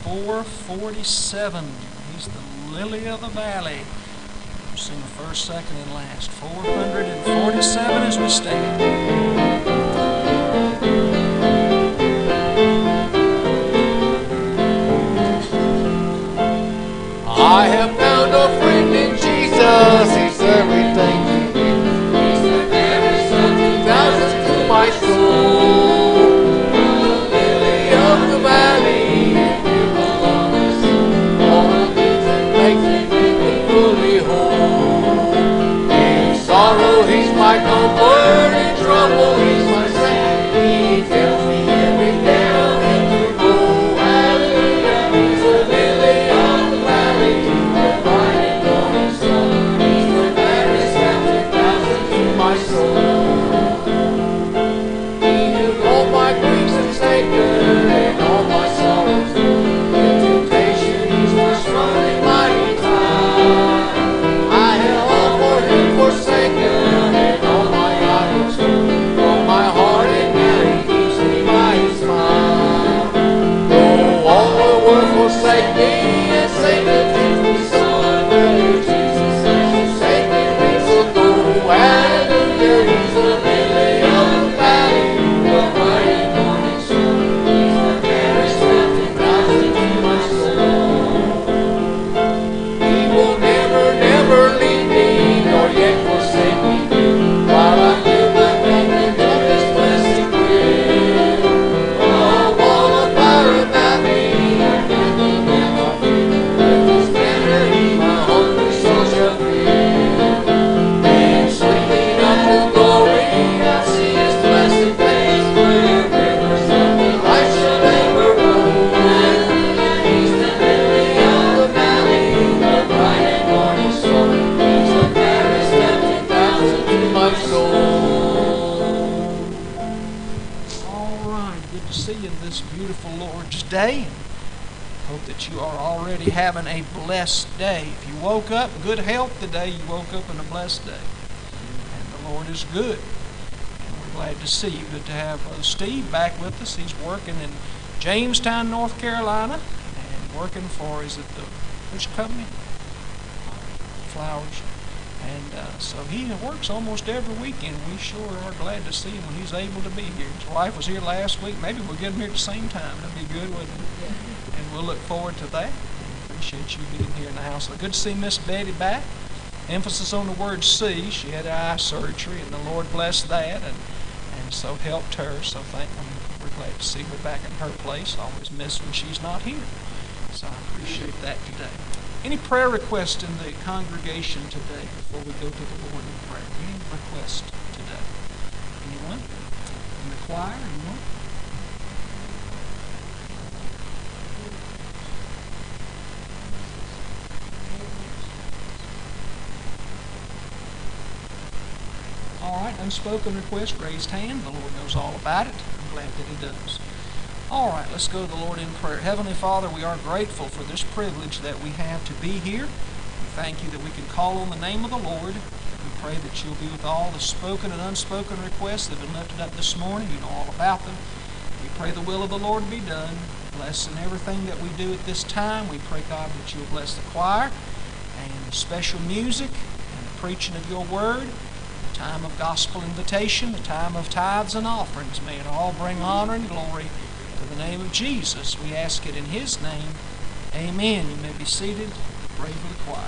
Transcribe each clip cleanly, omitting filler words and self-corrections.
447. He's the lily of the valley. We'll sing the first, second, and last. 447 as we stand. I have found a friend in Jesus. He's everything to me. He's the nearest of 2,000 to my soul. The lily of the valley, you belong to all the things that make me fully whole. In sorrow, He's my comfort. In trouble, He's my strength. He tells me every down and through low. Hallelujah, He's the lily of the valley, the bright and morning sun. He's the fairest of 2,000 to my soul. He knew all my griefs and sacred and all my sorrows. In temptation, He's my strong and mighty tower. I have all for Him forsaken and all my idols from my heart, and now He keeps me by His smile. Though all the world forsake me and Satan tempts me sore, where Jesus has forsaken me so go. Hallelujah, He's the lily of the valley, the bright and morning sun. He's the fairest of 2,000 to my soul. He will never, never leave me, nor yet forsake me, while I live my faith in His blessed will. Oh, wall of fire about me, I can't live in my fear. With His banner, He my hungry soul shall fill. And sleeping unto glory, I see His blessed face, where rivers of the life shall ever run. He's the lily of the valley, the bright and morning sun. He's the fairest of 2,000 to my soul. All right, good to see you this beautiful Lord's Day. Hope that you are already having a blessed day. If you woke up in good health today, you woke up in a blessed day. And the Lord is good. And we're glad to see you. Good to have Brother Steve back with us. He's working in Jamestown, North Carolina, and working for, is it the, which company? Flowers. And so he works almost every weekend. We sure are glad to see him when he's able to be here. His wife was here last week. Maybe we'll get him here at the same time. That'd be good, wouldn't it? And we'll look forward to that. Appreciate you being here in the house. Good to see Miss Betty back. Emphasis on the word see. She had eye surgery, and the Lord blessed that, and so helped her. So we're glad to see her back in her place. Always miss when she's not here. So I appreciate that today. Any prayer requests in the congregation today before we go to the Lord in prayer? Any requests today? Anyone? In the choir? Anyone? All right, unspoken request, raised hand. The Lord knows all about it. I'm glad that He does. All right, let's go to the Lord in prayer. Heavenly Father, we are grateful for this privilege that we have to be here. We thank You that we can call on the name of the Lord. We pray that You'll be with all the spoken and unspoken requests that have been lifted up this morning. You know all about them. We pray the will of the Lord be done. Bless in everything that we do at this time. We pray, God, that You'll bless the choir and the special music and the preaching of Your word, the time of gospel invitation, the time of tithes and offerings. May it all bring honor and glory to the name of Jesus. We ask it in His name. Amen. You may be seated. Pray for the choir.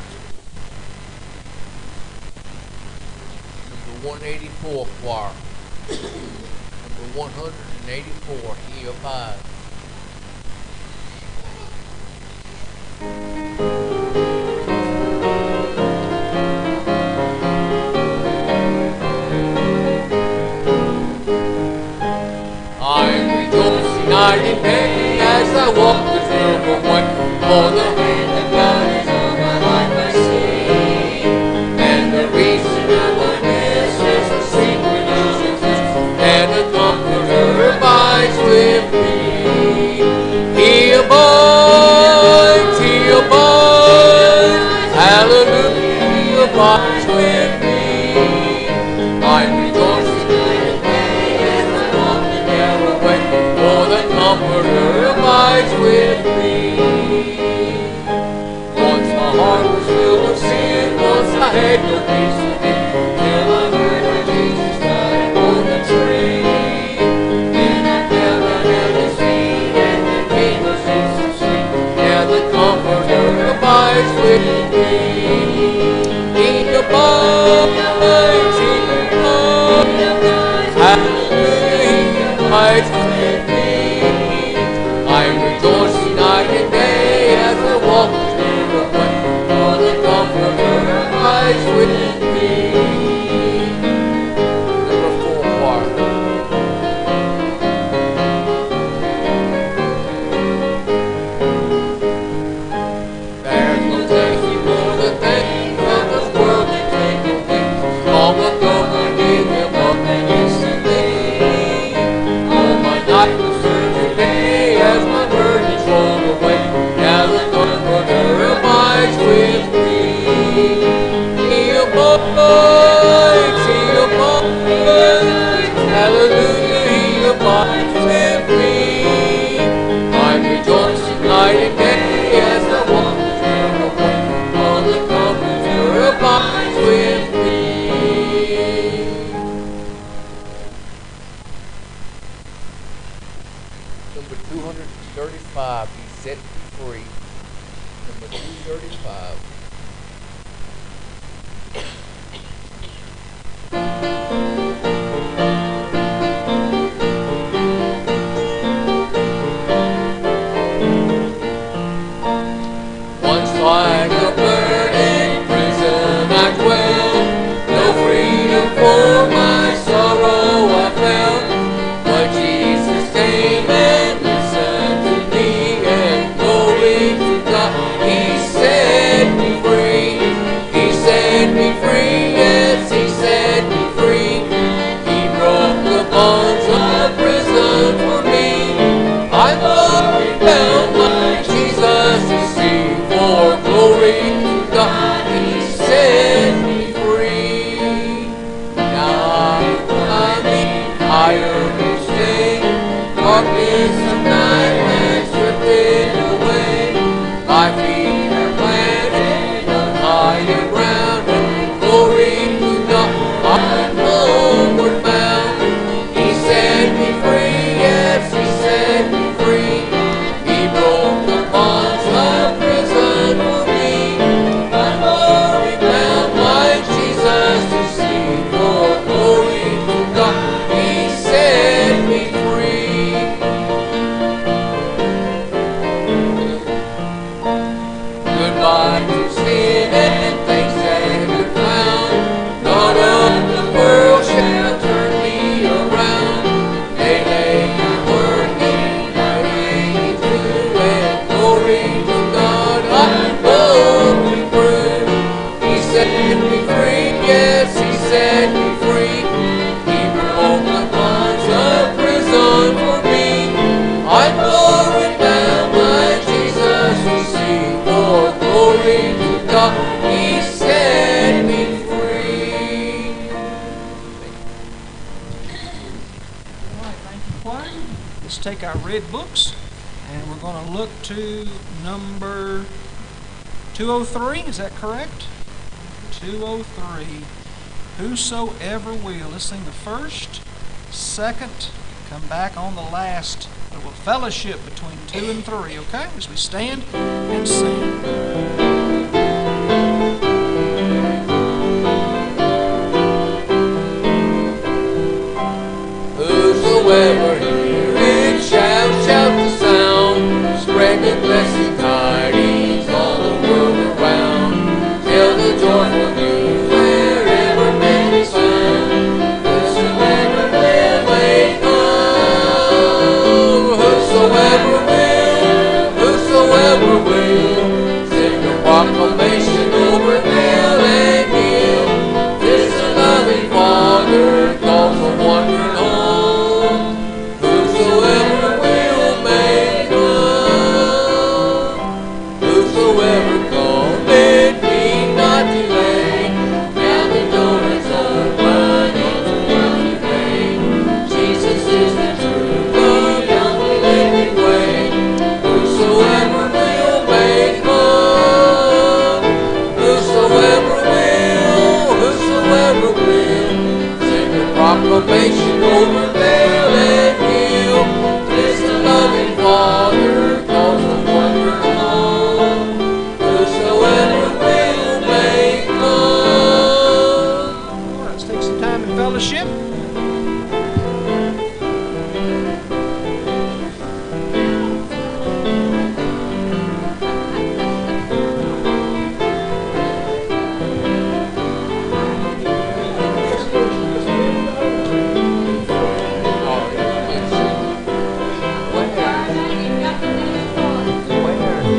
Number 184 choir. Number 184, He abides. Night and day as I walk the pilgrim way, for the hand that guides on my life I see, and the reason of my bliss is the secret of Jesus, and the Comforter abides with me. He abides, hallelujah, He abides with me. I'm rejoicing night and day as I walk the narrow way, for the Comforter abides with me. made no peace with me till I heard that Jesus died on the tree. Then I fell at his feet and became a citizen sweet. Yeah, the Comforter abides with me. He abides, he abides, hallelujah, he abides with me. I'm rejoicing night and day as I walk through the way, for the Comforter abides with me. Number 4 choir. There's no blessing for the things of this world that take away. Long ago I gave them up and instantly. All my night was served today as my burdens rolled away. Now the Comforter abides with me. He abides, he abides, hallelujah, he abides with me. I'm rejoicing night and day as I walk through the way, for the Comforter abides with me. Number 235, He set me free. Number 235. Once like a bird in prison I dwelled, no freedom for my sorrow I felt. But Jesus came and listened to me, and glory to God, He set me free. He set me free, yes, He set me free. He broke the bonds of prison for me. I'm already bound like Jesus to see, for glory to God, He set me free. Now I'm climbing higher each day, darkness of night has drifted away. My feet are planted on higher ground, and glory to God, I'm homeward bound. He set me free, yes, He set me free. He broke the bonds of prison for me. I'm already bound like Jesus to see, for glory to God, He set me free. Goodbye to sin and things that have found. None of the world shall turn me around. They lay me working, I lay to, and glory to God, I'm going through. He set me free, yes, He set me free. He broke the bonds of prison for me. I'm already bound like Jesus to see, for glory to God, He set me free. All right, thank you, choir. Let's take our red books, and we're going to look to number 203. Is that correct? 203. Whosoever will. Let's sing the first, second, come back on the last. A little fellowship between 2 and 3, okay? As we stand and sing. Whosoever heareth shall shout the sound, spread the blessed tidings all the world around. Tell the joyful news wherever man is found. Whosoever will may come. Whosoever will, sing the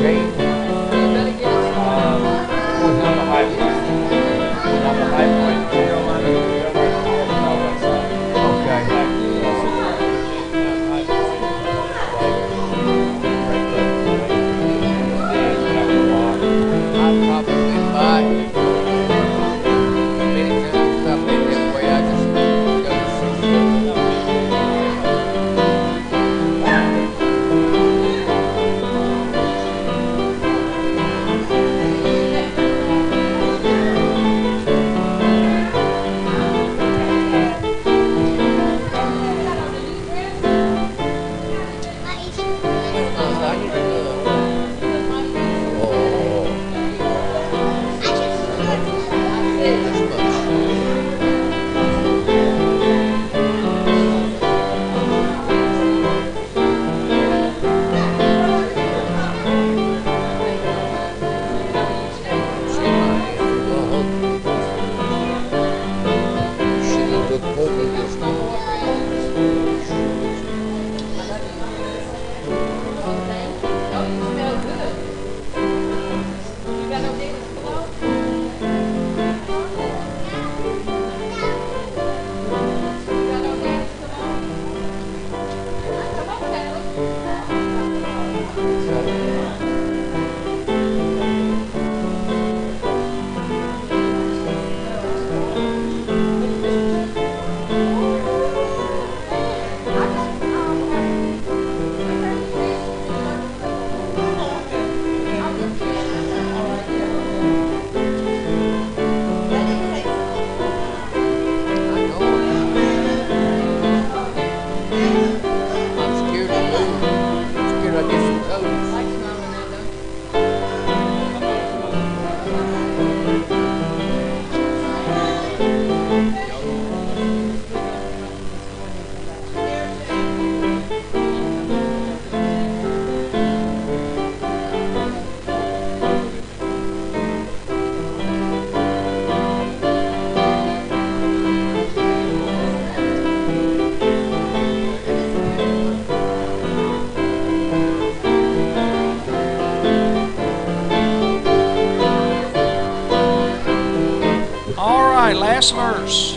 Last verse.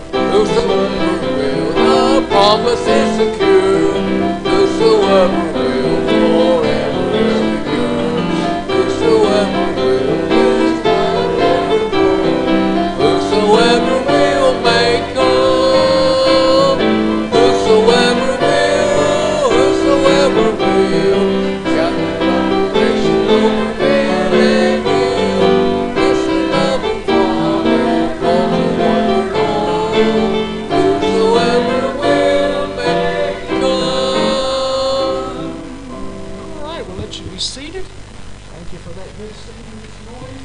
Whosoever will, the promise is secure. Whosoever will, forever endure. Whosoever will, is forever. Whosoever will make come. Whosoever will, shall the nation overbear and yield. This is loving Father. Whosoever will make good. All right, we'll let you be seated. Thank you for that good singing this morning.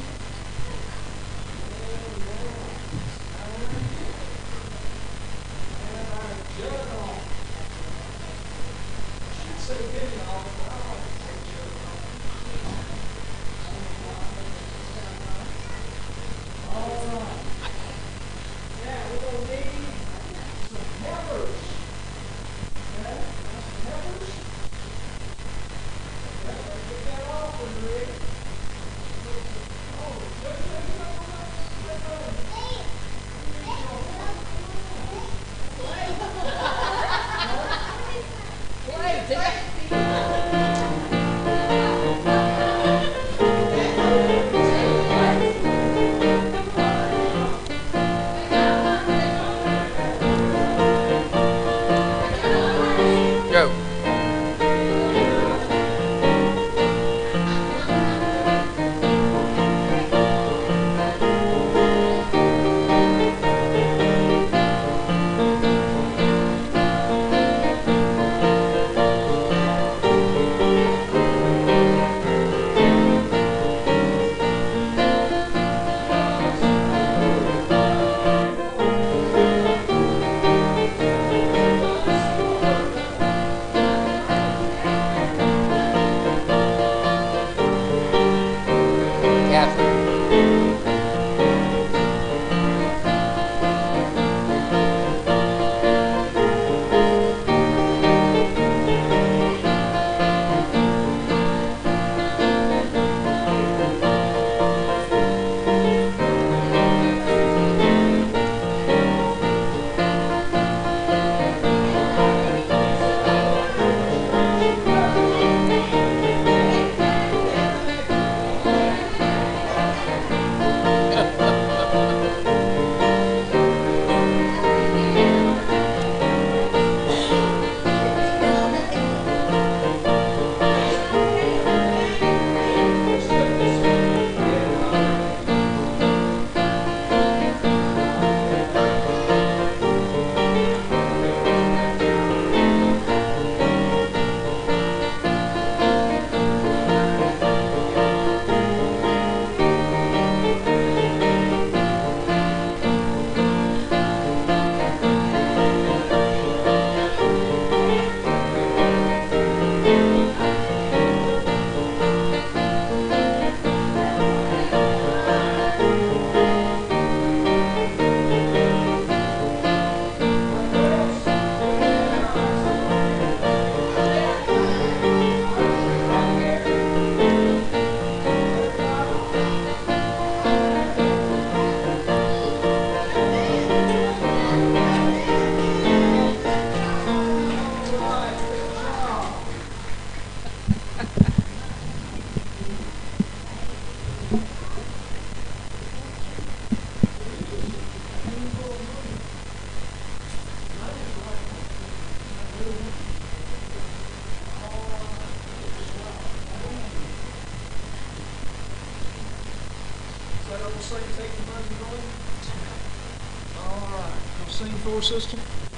say take the money and run? All right. You'll sing for us, sister?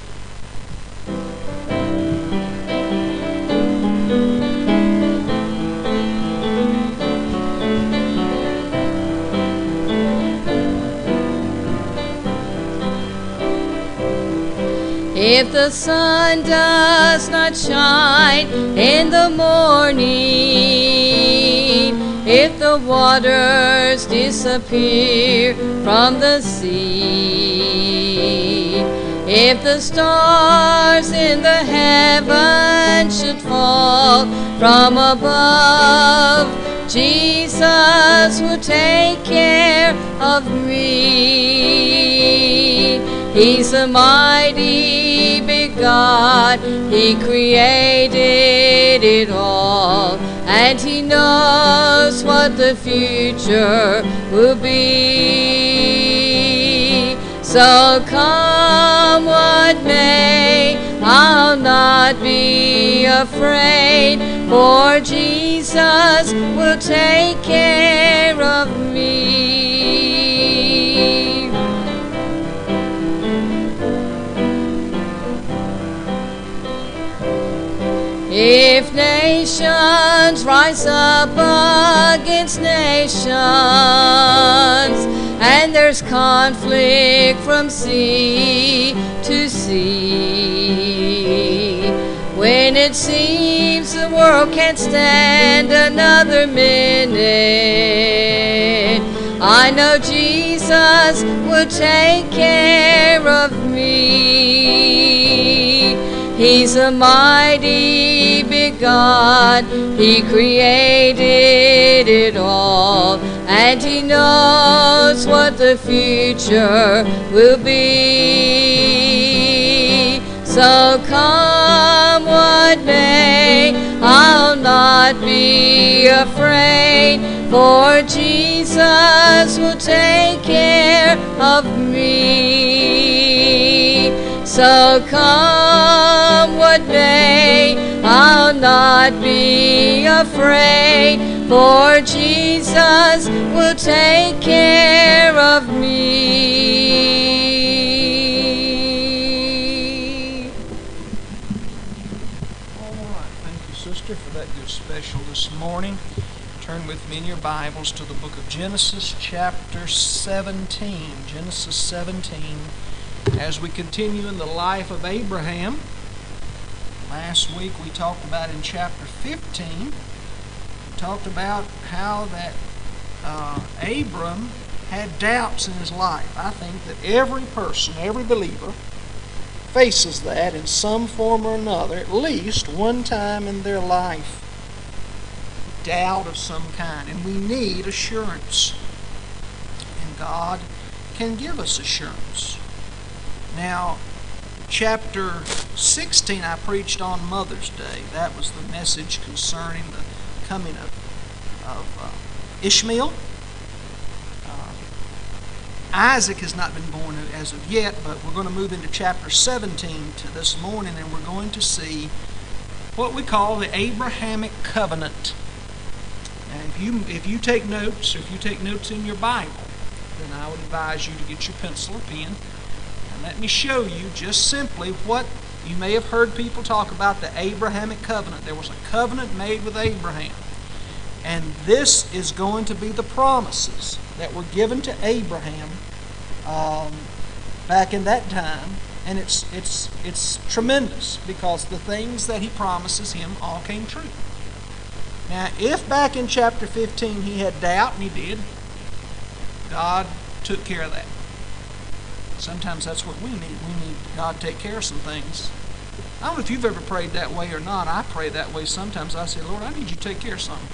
If the sun does not shine in the morning, if the waters disappear from the sea, if the stars in the heavens should fall from above, Jesus will take care of me. He's a mighty big God, He created it all, and He knows what the future will be. So come what may, I'll not be afraid, for Jesus will take care of me. If nations rise up against nations, and there's conflict from sea to sea, when it seems the world can't stand another minute, I know Jesus will take care of me. He's a mighty big God, He created it all, and He knows what the future will be. So come what may, I'll not be afraid, for Jesus will take care of me. So come what may, I'll not be afraid, for Jesus will take care of me. All right. Thank you, sister, for that good special this morning. Turn with me in your Bibles to the book of Genesis, chapter 17. Genesis 17. As we continue in the life of Abraham, last week we talked about in chapter 15, we talked about how that Abram had doubts in his life. I think that every person, every believer, faces that in some form or another, at least one time in their life. Doubt of some kind, and we need assurance. And God can give us assurance. Now, chapter 16 I preached on Mother's Day. That was the message concerning the coming of Ishmael. Isaac has not been born as of yet, but we're going to move into chapter 17 to this morning, and we're going to see what we call the Abrahamic covenant. And if you take notes, or if you take notes in your Bible, then I would advise you to get your pencil or pen. Let me show you just simply what you may have heard people talk about, the Abrahamic covenant. There was a covenant made with Abraham. And this is going to be the promises that were given to Abraham back in that time. And it's tremendous, because the things that he promises him all came true. Now, if back in chapter 15 he had doubt, and he did, God took care of that. Sometimes that's what we need. We need God to take care of some things. I don't know if you've ever prayed that way or not. I pray that way sometimes. I say, Lord, I need you to take care of something.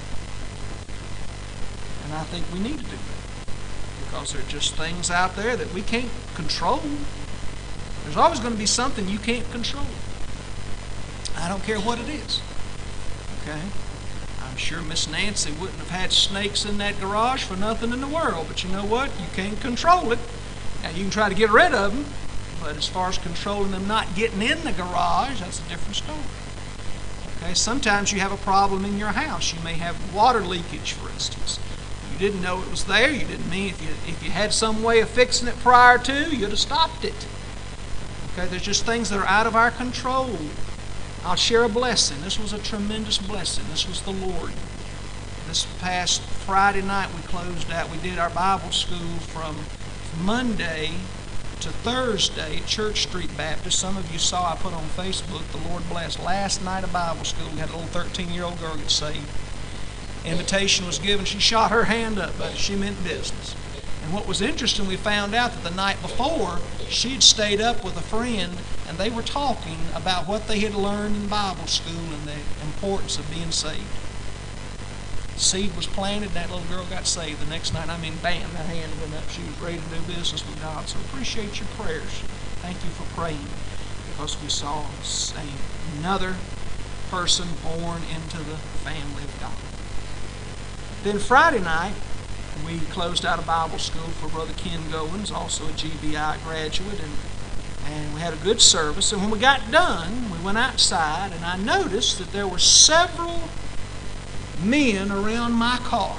And I think we need to do that, because there are just things out there that we can't control. There's always going to be something you can't control. I don't care what it is. Okay? I'm sure Miss Nancy wouldn't have had snakes in that garage for nothing in the world. But you know what? You can't control it. Now, you can try to get rid of them, but as far as controlling them not getting in the garage, that's a different story. Okay, sometimes you have a problem in your house. You may have water leakage, for instance. You didn't know it was there. You didn't mean if you had some way of fixing it prior to, you'd have stopped it. Okay, there's just things that are out of our control. I'll share a blessing. This was a tremendous blessing. This was the Lord. This past Friday night we closed out. We did our Bible school from Monday to Thursday at Church Street Baptist. Some of you saw I put on Facebook, the Lord bless. Last night of Bible school, we had a little 13-year-old girl get saved. Invitation was given. She shot her hand up, but she meant business. And what was interesting, we found out that the night before, she'd stayed up with a friend, and they were talking about what they had learned in Bible school and the importance of being saved. Seed was planted, and that little girl got saved. The next night, bam, that hand went up. She was ready to do business with God. So appreciate your prayers. Thank you for praying, because we saw another person born into the family of God. Then Friday night, we closed out a Bible school for Brother Ken Goins, also a GBI graduate, and we had a good service. And when we got done, we went outside, and I noticed that there were several men around my car.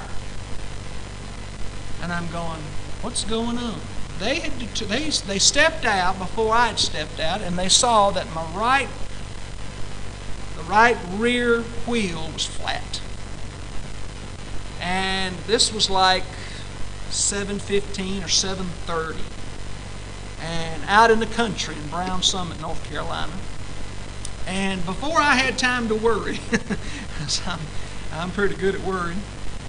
And I'm going, what's going on? They stepped out before I had stepped out, and they saw that the right rear wheel was flat. And this was like 7:15 or 7:30, and out in the country in Brown Summit, North Carolina. And before I had time to worry, because I'm pretty good at worrying,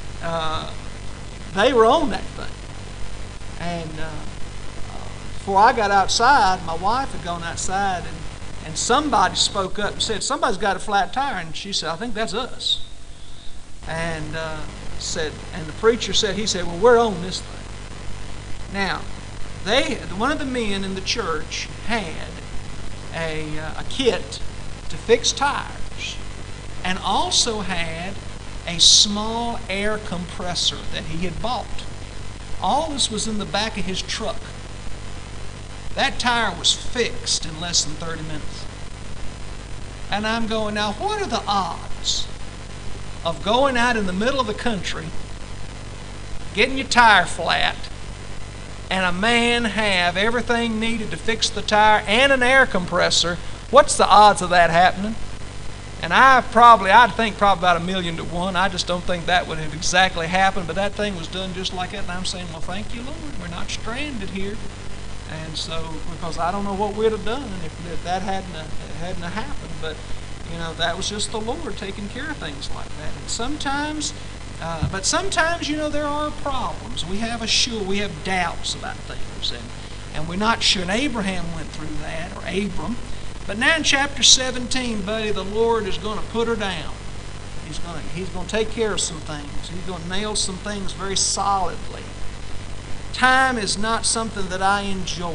they were on that thing. And before I got outside, my wife had gone outside, and somebody spoke up and said, somebody's got a flat tire. And she said, I think that's us. And the preacher said, well, we're on this thing. Now, one of the men in the church had a kit to fix tires, and also had a small air compressor that he had bought. All this was in the back of his truck. That tire was fixed in less than 30 minutes. And I'm going, now what are the odds of going out in the middle of the country, getting your tire flat, and a man have everything needed to fix the tire and an air compressor? What's the odds of that happening? And I'd think probably about 1,000,000 to 1. I just don't think that would have exactly happened, but that thing was done just like that. And I'm saying, well, thank you, Lord, we're not stranded here. And so, because I don't know what we'd have done if that hadn't happened. But that was just the Lord taking care of things like that. And sometimes, there are problems. We have doubts about things, and we're not sure. And Abraham went through that, or Abram. But now in chapter 17, buddy, the Lord is going to put her down. He's going to take care of some things. He's going to nail some things very solidly. Time is not something that I enjoy.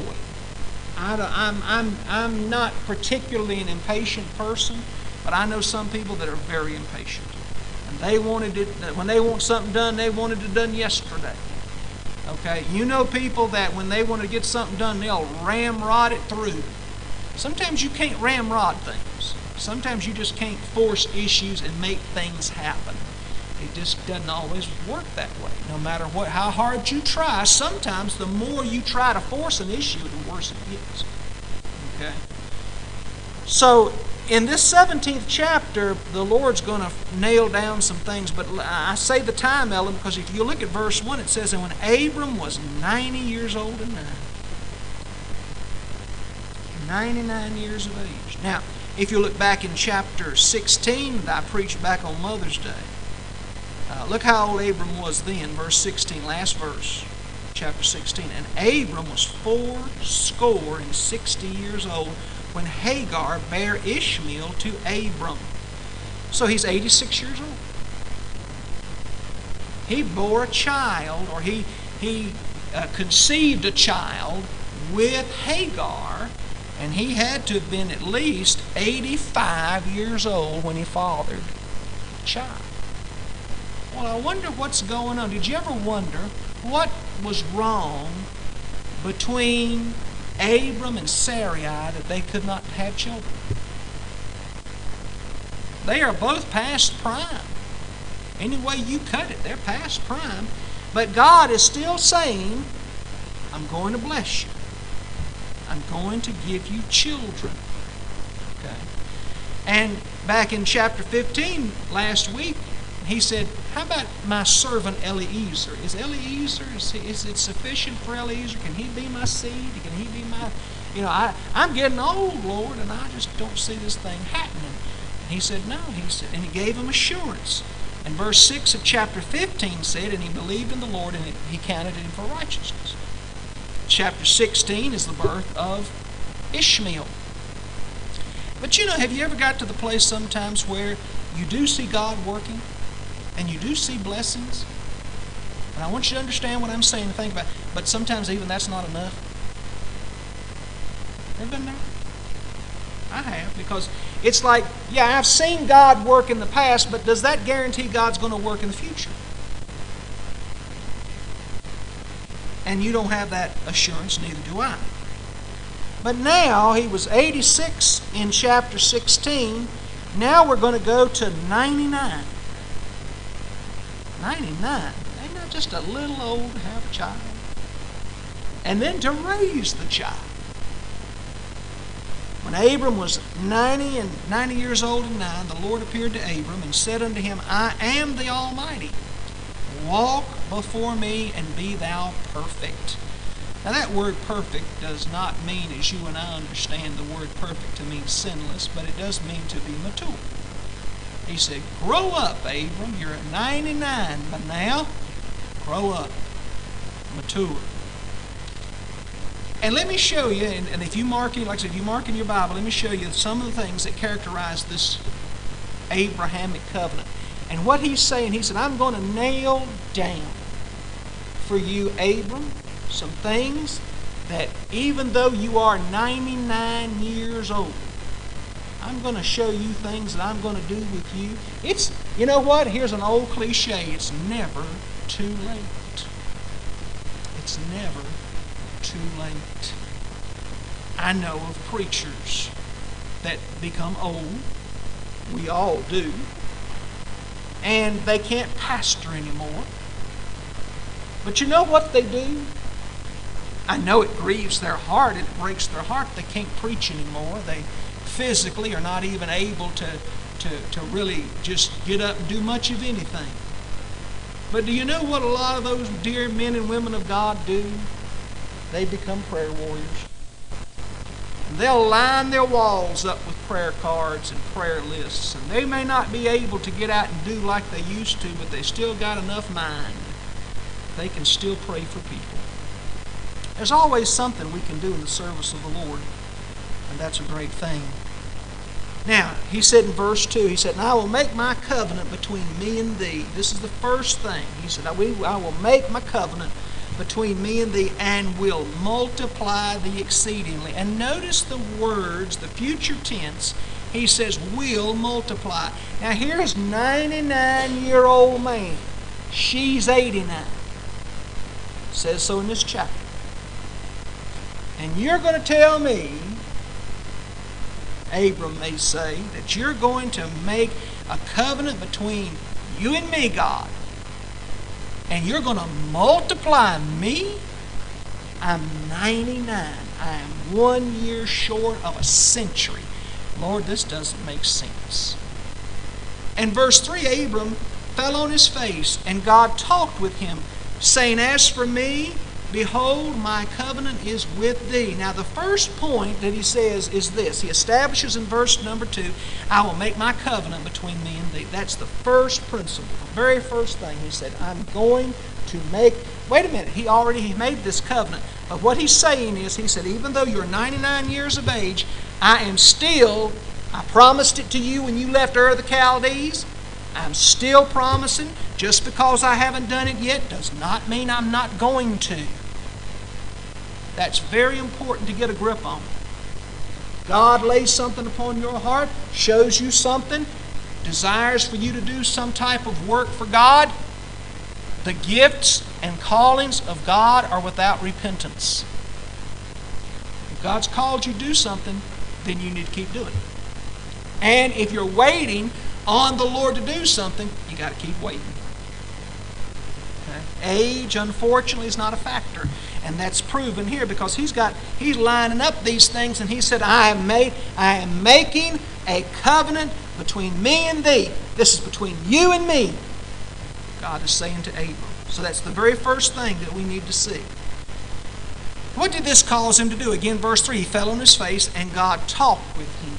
I'm not particularly an impatient person, but I know some people that are very impatient. And when they want something done, they wanted it done yesterday. Okay? You know people that when they want to get something done, they'll ramrod it through. Sometimes you can't ramrod things. Sometimes you just can't force issues and make things happen. It just doesn't always work that way. No matter how hard you try, sometimes the more you try to force an issue, the worse it gets. Okay? So, in this 17th chapter, the Lord's going to nail down some things, but I say the time element because if you look at verse 1, it says, and when Abram was 90 years old and 99 years of age. Now, if you look back in chapter 16 that I preached back on Mother's Day, look how old Abram was then, verse 16, last verse, chapter 16. And Abram was 60 years old when Hagar bare Ishmael to Abram. So he's 86 years old. He bore a child, or he conceived a child with Hagar, and he had to have been at least 85 years old when he fathered the child. Well, I wonder what's going on. Did you ever wonder what was wrong between Abram and Sarai that they could not have children? They are both past prime. Any way you cut it, they're past prime. But God is still saying, I'm going to bless you. I'm going to give you children. Okay. And back in chapter 15 last week, he said, how about my servant Eliezer? Is it sufficient for Eliezer? Can he be my seed? Can he be my... I'm getting old, Lord, and I just don't see this thing happening. And he said, no. And he gave him assurance. And verse 6 of chapter 15 said, and he believed in the Lord, and he counted it for righteousness. Chapter 16 is the birth of Ishmael. But have you ever got to the place sometimes where you do see God working and you do see blessings? And I want you to understand what I'm saying and think about it. But sometimes even that's not enough. Ever been there? I have, because it's like, yeah, I've seen God work in the past, but does that guarantee God's going to work in the future? And you don't have that assurance, neither do I. But now, he was 86 in chapter 16. Now we're going to go to 99. 99. Ain't that just a little old to have a child? And then to raise the child. When Abram was 90 years old and 9, the Lord appeared to Abram and said unto him, I am the Almighty. Walk before me and be thou perfect. Now that word perfect does not mean, as you and I understand the word perfect, to mean sinless, but it does mean to be mature. He said, grow up, Abram. You're at 99, but now, grow up. Mature. And let me show you, and if you mark it, like I said, if you mark in your Bible, let me show you some of the things that characterize this Abrahamic covenant. And what he's saying, he said, I'm going to nail down for you, Abram, some things that even though you are 99 years old, I'm going to show you things that I'm going to do with you. It's, you know what? Here's an old cliche. It's never too late. It's never too late. I know of preachers that become old. We all do. And they can't pastor anymore. But you know what they do? I know it grieves their heart. It breaks their heart. They can't preach anymore. They physically are not even able to really just get up and do much of anything. But do you know what a lot of those dear men and women of God do? They become prayer warriors. And they'll line their walls up with prayer cards and prayer lists. And they may not be able to get out and do like they used to, but they still got enough mind. They can still pray for people. There's always something we can do in the service of the Lord, and that's a great thing. Now, he said in verse 2, he said, and I will make my covenant between me and thee. This is the first thing. He said, I will make my covenant between me and thee, and will multiply thee exceedingly. And notice the words, the future tense. He says, will multiply. Now, here's 99-year-old man. She's 89. It says so in this chapter. And you're going to tell me, Abram may say, that you're going to make a covenant between you and me, God, and you're going to multiply me? I'm 99. I am 1 year short of a century. Lord, this doesn't make sense. And verse 3, Abram fell on his face, and God talked with him, saying, as for me, behold, my covenant is with thee. Now, the first point that he says is this. He establishes in verse number 2, I will make my covenant between me and thee. That's the first principle, the very first thing. He said, I'm going to make... Wait a minute, he made this covenant. But what he's saying is, he said, even though you're 99 years of age, I promised it to you when you left Ur of the Chaldees. I'm still promising. Just because I haven't done it yet does not mean I'm not going to. That's very important to get a grip on. God lays something upon your heart, shows you something, desires for you to do some type of work for God. The gifts and callings of God are without repentance. If God's called you to do something, then you need to keep doing it. And if you're waiting on the Lord to do something, you got to keep waiting. Okay? Age, unfortunately, is not a factor. And that's proven here because he's lining up these things, and he said, I am making a covenant between me and thee. This is between you and me, God is saying to Abram. So that's the very first thing that we need to see. What did this cause him to do? Again, verse 3, he fell on his face and God talked with him.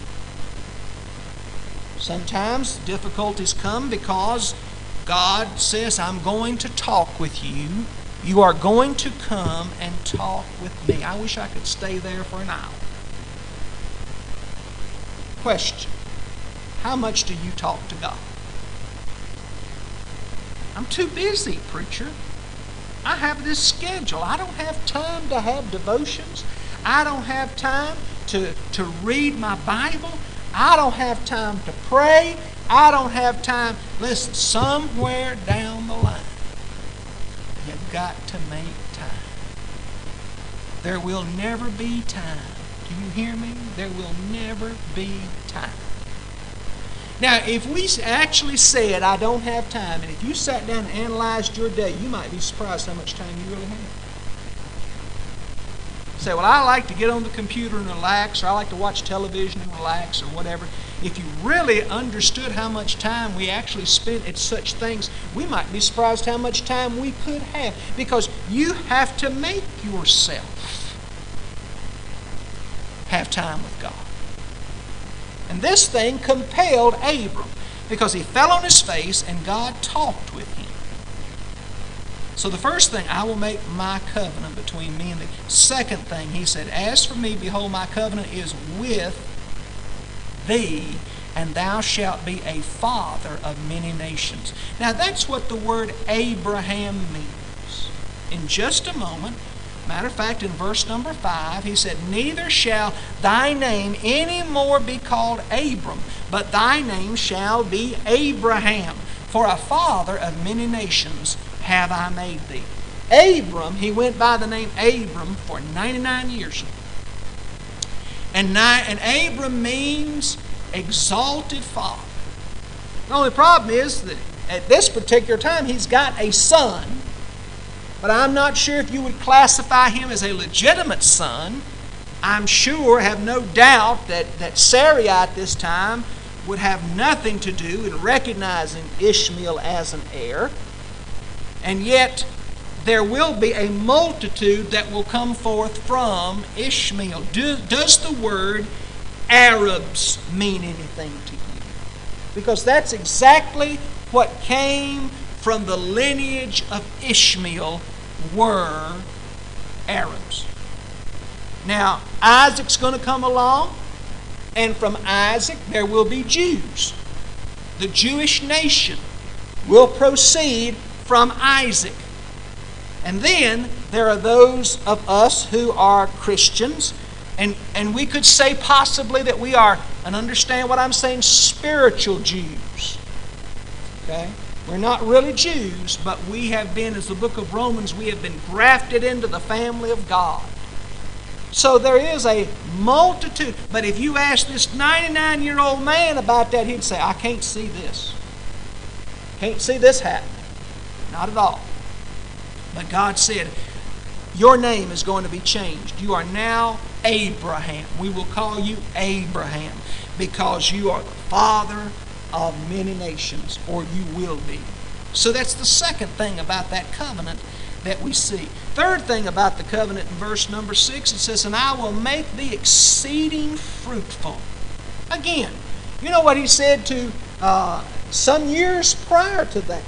Sometimes difficulties come because God says, I'm going to talk with you. You are going to come and talk with me. I wish I could stay there for an hour. Question. How much do you talk to God? I'm too busy, preacher. I have this schedule. I don't have time to have devotions. I don't have time to read my Bible. I don't have time to pray. I don't have time. Listen, somewhere down the line, you've got to make time. There will never be time. Do you hear me? There will never be time. Now, if we actually said, I don't have time, and if you sat down and analyzed your day, you might be surprised how much time you really have. Say, well, I like to get on the computer and relax, or I like to watch television and relax, or whatever. If you really understood how much time we actually spent at such things, we might be surprised how much time we could have. Because you have to make yourself have time with God. And this thing compelled Abram, because he fell on his face and God talked with him. So the first thing, I will make my covenant between me and thee. Second thing, he said, as for me, behold, my covenant is with thee, and thou shalt be a father of many nations. Now that's what the word Abraham means. In just a moment, matter of fact, in verse number 5, he said, neither shall thy name any more be called Abram, but thy name shall be Abraham. For a father of many nations have I made thee. Abram, he went by the name Abram for 99 years. And Abram means exalted father. The only problem is that at this particular time he's got a son, but I'm not sure if you would classify him as a legitimate son. I'm sure, have no doubt, that Sarai at this time would have nothing to do in recognizing Ishmael as an heir. And yet, there will be a multitude that will come forth from Ishmael. Does the word Arabs mean anything to you? Because that's exactly what came from the lineage of Ishmael were Arabs. Now, Isaac's going to come along, and from Isaac there will be Jews. The Jewish nation will proceed from Isaac. And then there are those of us who are Christians, and we could say possibly that we are, and understand what I'm saying, spiritual Jews. Okay? We're not really Jews, but we have been, as the book of Romans, we have been grafted into the family of God. So there is a multitude. But if you ask this 99-year-old man about that, he'd say, I can't see this. Can't see this happening. Not at all. But God said, your name is going to be changed. You are now Abraham. We will call you Abraham because you are the father of many nations, or you will be. So that's the second thing about that covenant that we see. Third thing about the covenant in verse number 6, it says, and I will make thee exceeding fruitful. Again, you know what he said to some years prior to that?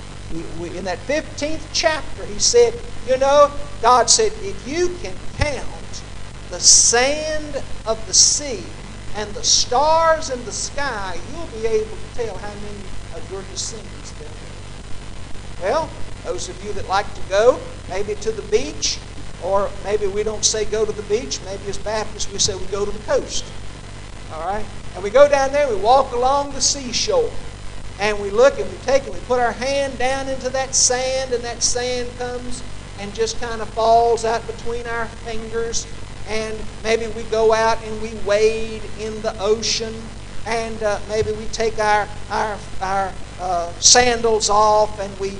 In that 15th chapter, he said, you know, God said, if you can count the sand of the sea and the stars in the sky, you'll be able to tell how many of your descendants there are. Well, those of you that like to go, maybe to the beach, or maybe we don't say go to the beach, maybe as Baptists we say we go to the coast. All right? And we go down there, we walk along the seashore, and we look and we take and we put our hand down into that sand, and that sand comes and just kind of falls out between our fingers. And maybe we go out and we wade in the ocean, and maybe we take our sandals off and we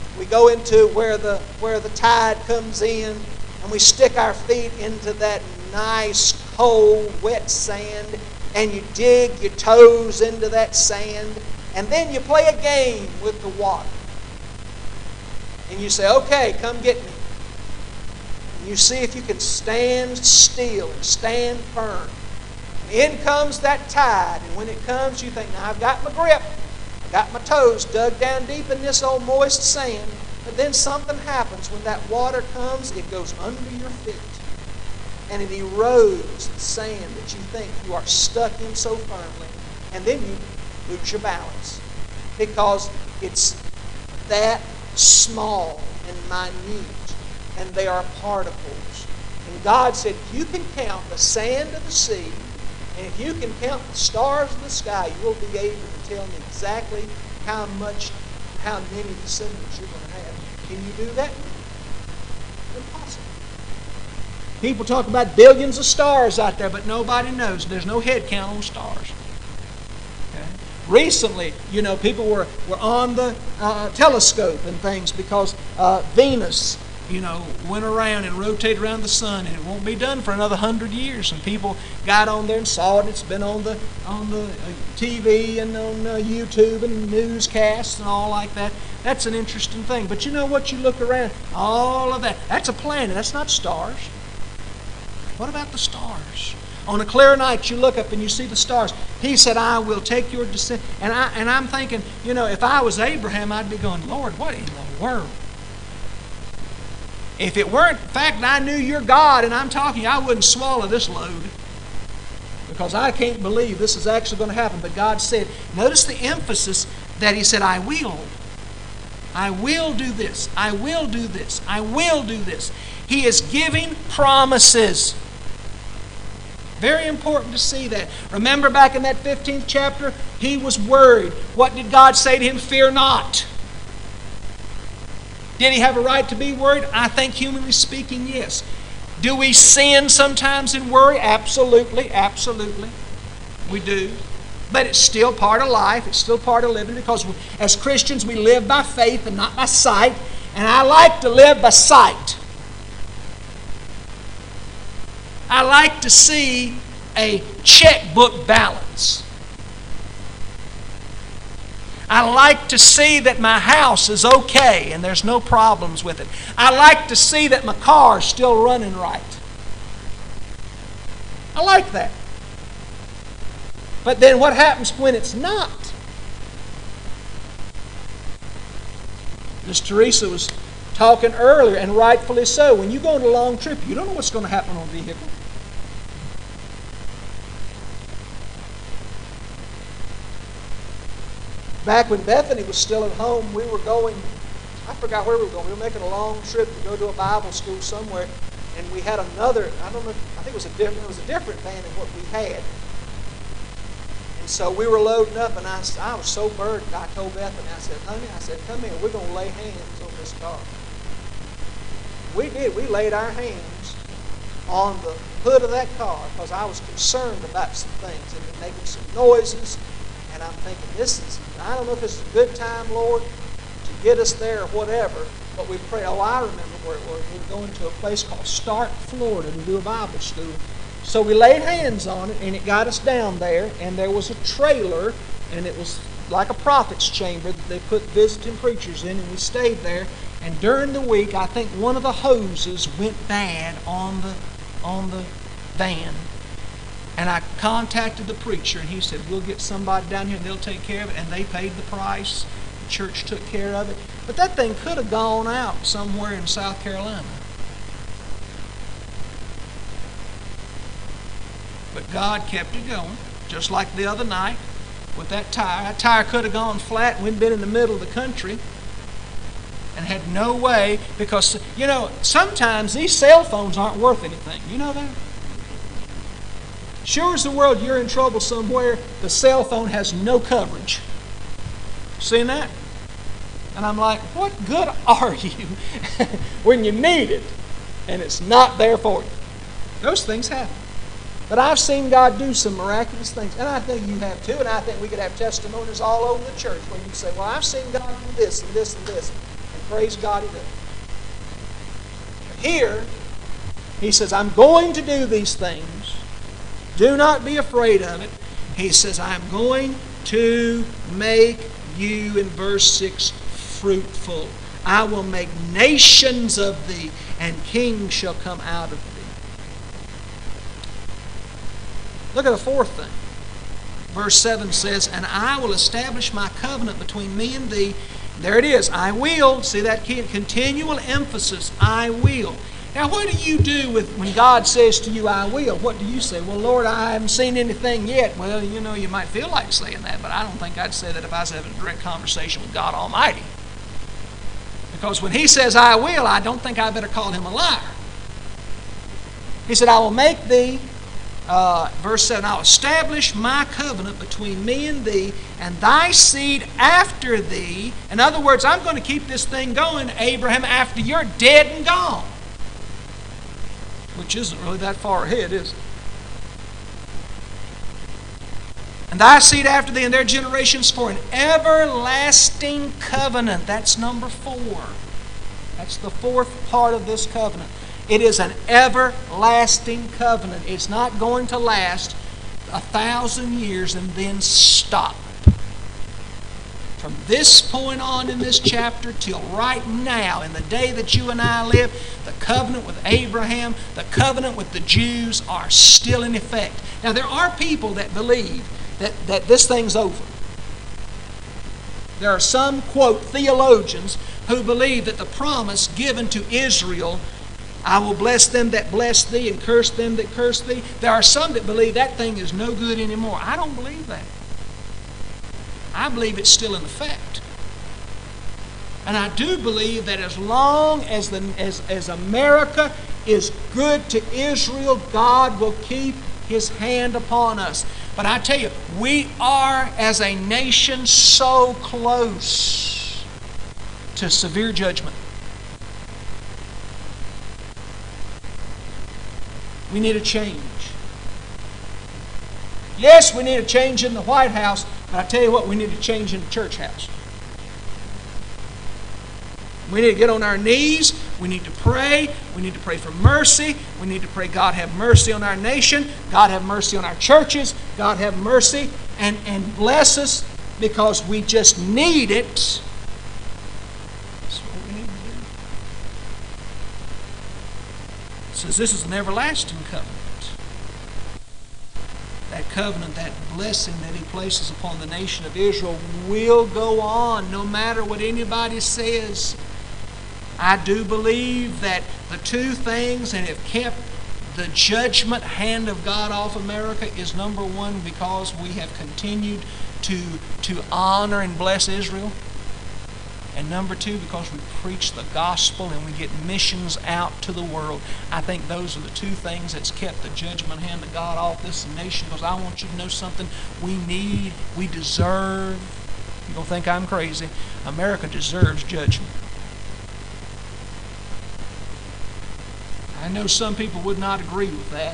We go into where the tide comes in, and we stick our feet into that nice, cold, wet sand, and you dig your toes into that sand, and then you play a game with the water. And you say, okay, come get me. And you see if you can stand still and stand firm. And in comes that tide, and when it comes, you think, now I've got my grip. I've got my toes dug down deep in this old moist sand. But then something happens when that water comes, it goes under your feet. And it erodes the sand that you think you are stuck in so firmly. And then you lose your balance. Because it's that small and minute. And they are particles. And God said, if you can count the sand of the sea, and if you can count the stars in the sky, you will be able to tell me exactly how many descendants you're going to have. Can you do that? Impossible. People talk about billions of stars out there, but nobody knows. There's no head count on stars. Okay? Recently, people were on the telescope and things because Venus, went around and rotated around the sun, and it won't be done for another 100 years. And people got on there and saw it. It's been on the TV and on YouTube and newscasts and all like that. That's an interesting thing. But you know what? You look around, all of that. That's a planet. That's not stars. What about the stars? On a clear night, you look up and you see the stars. He said, I will take your descent. And I'm thinking, if I was Abraham, I'd be going, Lord, what in the world? If it weren't the fact that I knew you're God and I'm talking, I wouldn't swallow this load. Because I can't believe this is actually going to happen. But God said, notice the emphasis that He said, I will. I will do this. I will do this. I will do this. He is giving promises. Very important to see that. Remember back in that 15th chapter, he was worried. What did God say to him? Fear not. Did he have a right to be worried? I think humanly speaking, yes. Do we sin sometimes in worry? Absolutely, absolutely. We do. But it's still part of life. It's still part of living because as Christians we live by faith and not by sight. And I like to live by sight. I like to see a checkbook balance. I like to see that my house is okay and there's no problems with it. I like to see that my car is still running right. I like that. But then what happens when it's not? Miss Teresa was talking earlier, and rightfully so. When you go on a long trip, you don't know what's going to happen on a vehicle. Back when Bethany was still at home, we were going, I forgot where we were going. We were making a long trip to go to a Bible school somewhere, and we had another, I think it was a different van than what we had. And so we were loading up, and I was so burdened. I told Bethany, I said, honey, come here, we're going to lay hands on this car. We did. We laid our hands on the hood of that car because I was concerned about some things. It was making some noises. And I'm thinking, I don't know if it's a good time, Lord, to get us there or whatever, but we pray. Oh, I remember where it was. We were going to a place called Stark, Florida to do a Bible school. So we laid hands on it, and it got us down there, and there was a trailer, and it was like a prophet's chamber that they put visiting preachers in, and we stayed there. And during the week, I think one of the hoses went bad on the van. And I contacted the preacher, and he said, we'll get somebody down here, and they'll take care of it. And they paid the price. The church took care of it. But that thing could have gone out somewhere in South Carolina. But God kept it going, just like the other night with that tire. That tire could have gone flat, and we'd been in the middle of the country and had no way, because, sometimes these cell phones aren't worth anything. You know that? Sure as the world you're in trouble somewhere, the cell phone has no coverage. Seen that? And I'm like, what good are you when you need it and it's not there for you? Those things happen. But I've seen God do some miraculous things, and I think you have too, and I think we could have testimonies all over the church where you say, well, I've seen God do this and this and this. And Praise God, He does. Here, He says, I'm going to do these things. Do not be afraid of it. He says, I'm going to make you, in verse 6, fruitful. I will make nations of thee, and kings shall come out of thee. Look at the fourth thing. Verse 7 says, and I will establish my covenant between me and thee. There it is. I will. See that continual emphasis. I will. Now, what do you do when God says to you, I will? What do you say? Well, Lord, I haven't seen anything yet. Well, you know, you might feel like saying that, but I don't think I'd say that if I was having a direct conversation with God Almighty. Because when He says, I will, I don't think I better call Him a liar. He said, I will make thee, verse 7, I'll establish my covenant between me and thee, and thy seed after thee. In other words, I'm going to keep this thing going, Abraham, after you're dead and gone. Which isn't really that far ahead, is it? And thy seed after thee and their generations for an everlasting covenant. That's number 4. That's the fourth part of this covenant. It is an everlasting covenant. It's not going to last 1,000 years and then stop. From this point on in this chapter till right now, in the day that you and I live, the covenant with Abraham, the covenant with the Jews are still in effect. Now, there are people that believe that this thing's over. There are some, quote, theologians who believe that the promise given to Israel, I will bless them that bless thee and curse them that curse thee. There are some that believe that thing is no good anymore. I don't believe that. I believe it's still in effect. And I do believe that as long as America is good to Israel, God will keep His hand upon us. But I tell you, we are as a nation so close to severe judgment. We need a change. Yes, we need a change in the White House, but I tell you what, we need a change in the church house. We need to get on our knees. We need to pray. We need to pray for mercy. We need to pray, God have mercy on our nation. God have mercy on our churches. God have mercy and bless us, because we just need it. That's what we need to do. It says this is an everlasting covenant. That covenant, that blessing that He places upon the nation of Israel will go on no matter what anybody says. I do believe that the two things that have kept the judgment hand of God off America is, number one, because we have continued to honor and bless Israel. And number two, because we preach the gospel and we get missions out to the world. I think those are the two things that's kept the judgment hand of God off this nation. Because I want you to know something. We deserve, you're going to think I'm crazy, America deserves judgment. I know some people would not agree with that.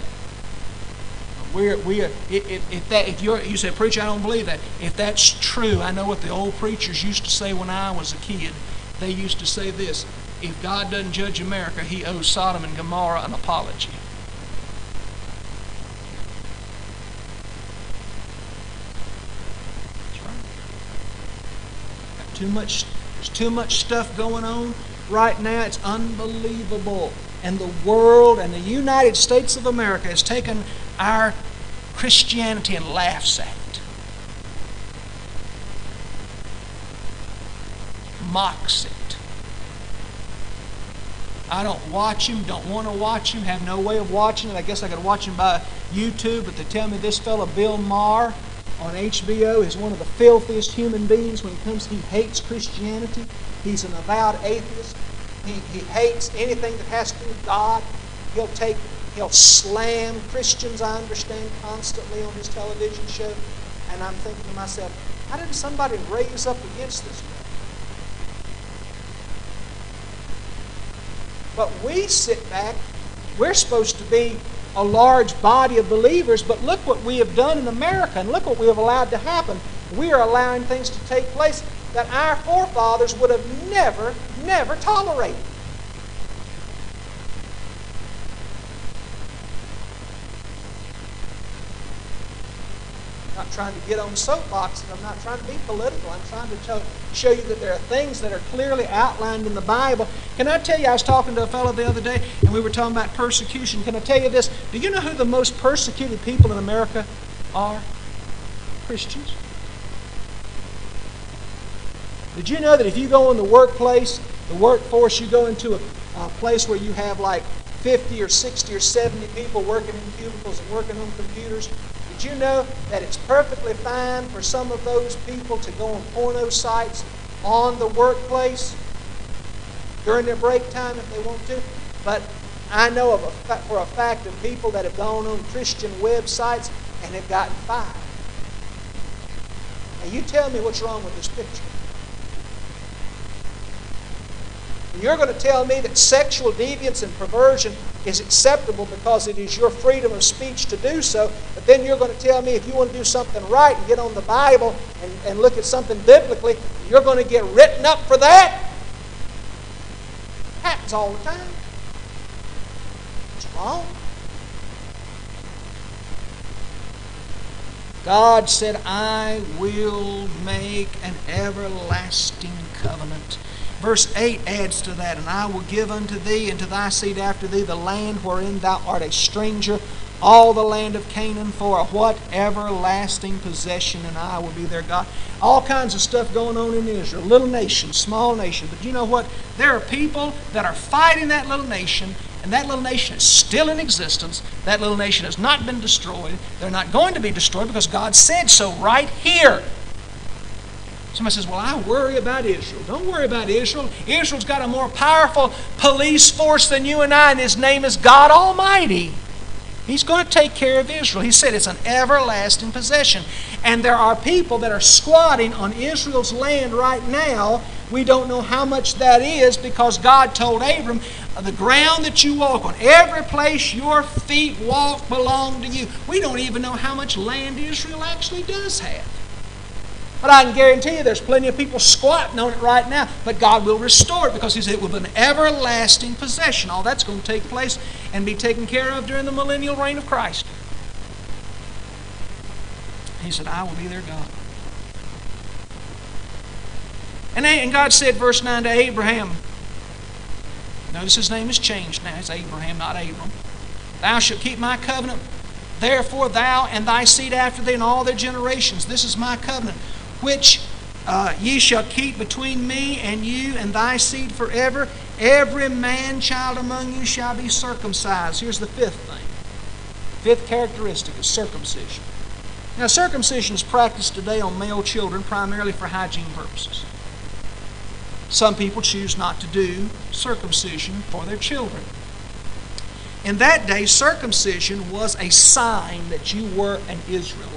You say, preacher, I don't believe that. If that's true, I know what the old preachers used to say when I was a kid. They used to say this: if God doesn't judge America, He owes Sodom and Gomorrah an apology. That's right. There's too much stuff going on right now. It's unbelievable. And the world and the United States of America has taken our Christianity and laughs at it. Mocks it. I don't watch him, don't want to watch him, have no way of watching it. I guess I could watch him by YouTube, but they tell me this fellow Bill Maher on HBO is one of the filthiest human beings when it comes. He hates Christianity. He's an avowed atheist. He hates anything that has to do with God. He'll slam Christians, I understand, constantly on his television show. And I'm thinking to myself, how did somebody raise up against this guy? But we sit back. We're supposed to be a large body of believers, but look what we have done in America, and look what we have allowed to happen. We are allowing things to take place that our forefathers would have never never tolerated. I'm not trying to get on soapboxes. I'm not trying to be political. I'm trying to show you that there are things that are clearly outlined in the Bible. Can I tell you, I was talking to a fellow the other day, and we were talking about persecution. Can I tell you this? Do you know who the most persecuted people in America are? Christians. Did you know that if you go in the workplace, the workforce, you go into a place where you have like 50 or 60 or 70 people working in cubicles and working on computers, did you know that it's perfectly fine for some of those people to go on porno sites on the workplace during their break time if they want to? But I know for a fact of people that have gone on Christian websites and have gotten fired. Now you tell me what's wrong with this picture. And you're going to tell me that sexual deviance and perversion is acceptable because it is your freedom of speech to do so, but then you're going to tell me if you want to do something right and get on the Bible and look at something biblically, you're going to get written up for that? It happens all the time. It's wrong. God said, I will make an everlasting covenant. Verse 8 adds to that, and I will give unto thee and to thy seed after thee the land wherein thou art a stranger, all the land of Canaan for a what? Everlasting possession, and I will be their God. All kinds of stuff going on in Israel. Little nation, small nation. But you know what? There are people that are fighting that little nation, and that little nation is still in existence. That little nation has not been destroyed. They're not going to be destroyed because God said so right here. Somebody says, well, I worry about Israel. Don't worry about Israel. Israel's got a more powerful police force than you and I, and His name is God Almighty. He's going to take care of Israel. He said it's an everlasting possession. And there are people that are squatting on Israel's land right now. We don't know how much that is because God told Abram, the ground that you walk on, every place your feet walk belong to you. We don't even know how much land Israel actually does have. But I can guarantee you there's plenty of people squatting on it right now. But God will restore it because He said it will be an everlasting possession. All that's going to take place and be taken care of during the millennial reign of Christ. He said, I will be their God. And God said, verse 9 to Abraham, notice his name is changed now. It's Abraham, not Abram. Thou shalt keep my covenant. Therefore thou and thy seed after thee and all their generations. This is my covenant, which ye shall keep between me and you and thy seed forever. Every man child among you shall be circumcised. Here's the fifth thing. Fifth characteristic is circumcision. Now, circumcision is practiced today on male children primarily for hygiene purposes. Some people choose not to do circumcision for their children. In that day, circumcision was a sign that you were an Israelite.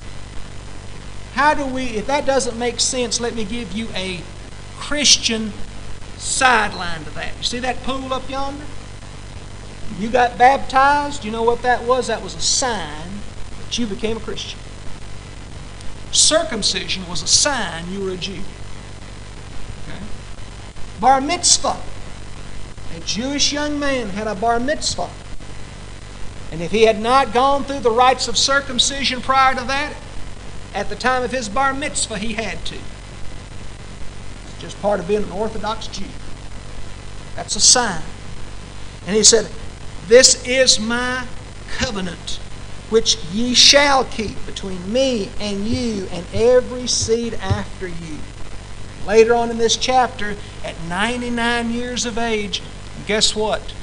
If that doesn't make sense, let me give you a Christian sideline to that. You see that pool up yonder? You got baptized. You know what that was? That was a sign that you became a Christian. Circumcision was a sign you were a Jew. Okay? Bar mitzvah. A Jewish young man had a bar mitzvah. And if he had not gone through the rites of circumcision prior to that, at the time of his bar mitzvah, he had to. It's just part of being an Orthodox Jew. That's a sign. And he said, this is my covenant, which ye shall keep between me and you and every seed after you. Later on in this chapter, at 99 years of age, guess what?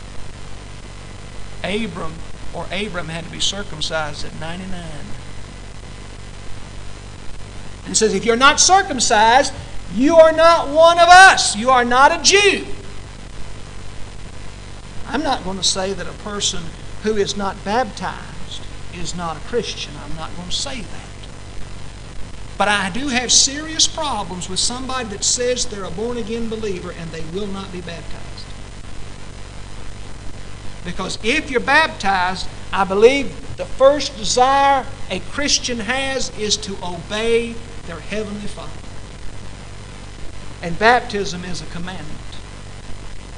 Abram had to be circumcised at 99. And it says, if you're not circumcised, you are not one of us. You are not a Jew. I'm not going to say that a person who is not baptized is not a Christian. I'm not going to say that. But I do have serious problems with somebody that says they're a born-again believer and they will not be baptized. Because if you're baptized, I believe the first desire a Christian has is to obey their Heavenly Father. And baptism is a commandment.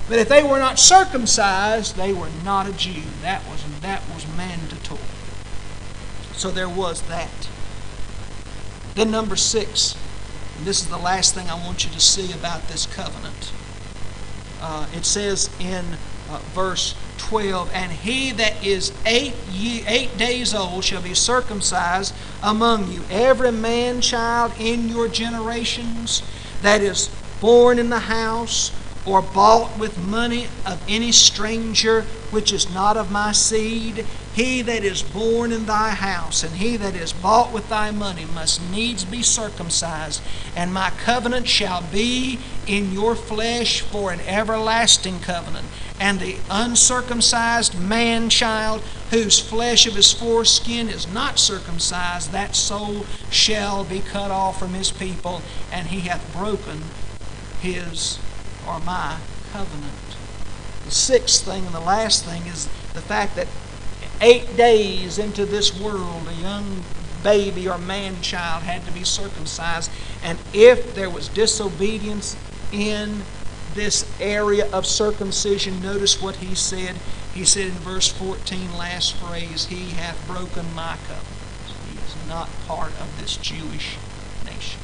But if they were not circumcised, they were not a Jew. That was mandatory. So there was that. Then number 6, and this is the last thing I want you to see about this covenant. It says in verse 12, "And he that is 8 days old shall be circumcised among you, every man child in your generations that is born in the house or bought with money of any stranger which is not of my seed, he that is born in thy house and he that is bought with thy money must needs be circumcised. And my covenant shall be in your flesh for an everlasting covenant. And the uncircumcised man-child, whose flesh of his foreskin is not circumcised, that soul shall be cut off from his people, and he hath broken his or my covenant." The 6th thing and the last thing is the fact that 8 days into this world, a young baby or man-child had to be circumcised. And if there was disobedience in this area of circumcision, notice what he said. He said in verse 14, last phrase, "He hath broken my covenant." He is not part of this Jewish nation.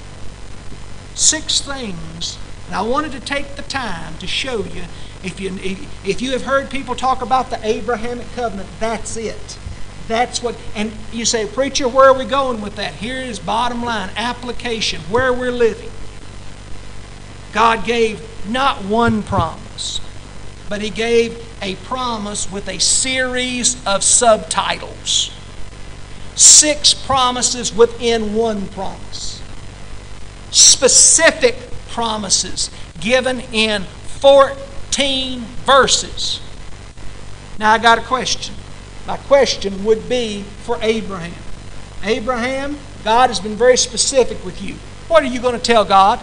6 things. And I wanted to take the time to show you, if you have heard people talk about the Abrahamic covenant, that's it. That's what, and you say, "Preacher, where are we going with that?" Here is bottom line, application, where we're living. God gave not one promise, but He gave a promise with a series of subtitles. 6 promises within one promise. Specific promises given in 14 verses. Now I got a question. My question would be for Abraham. Abraham, God has been very specific with you. What are you going to tell God?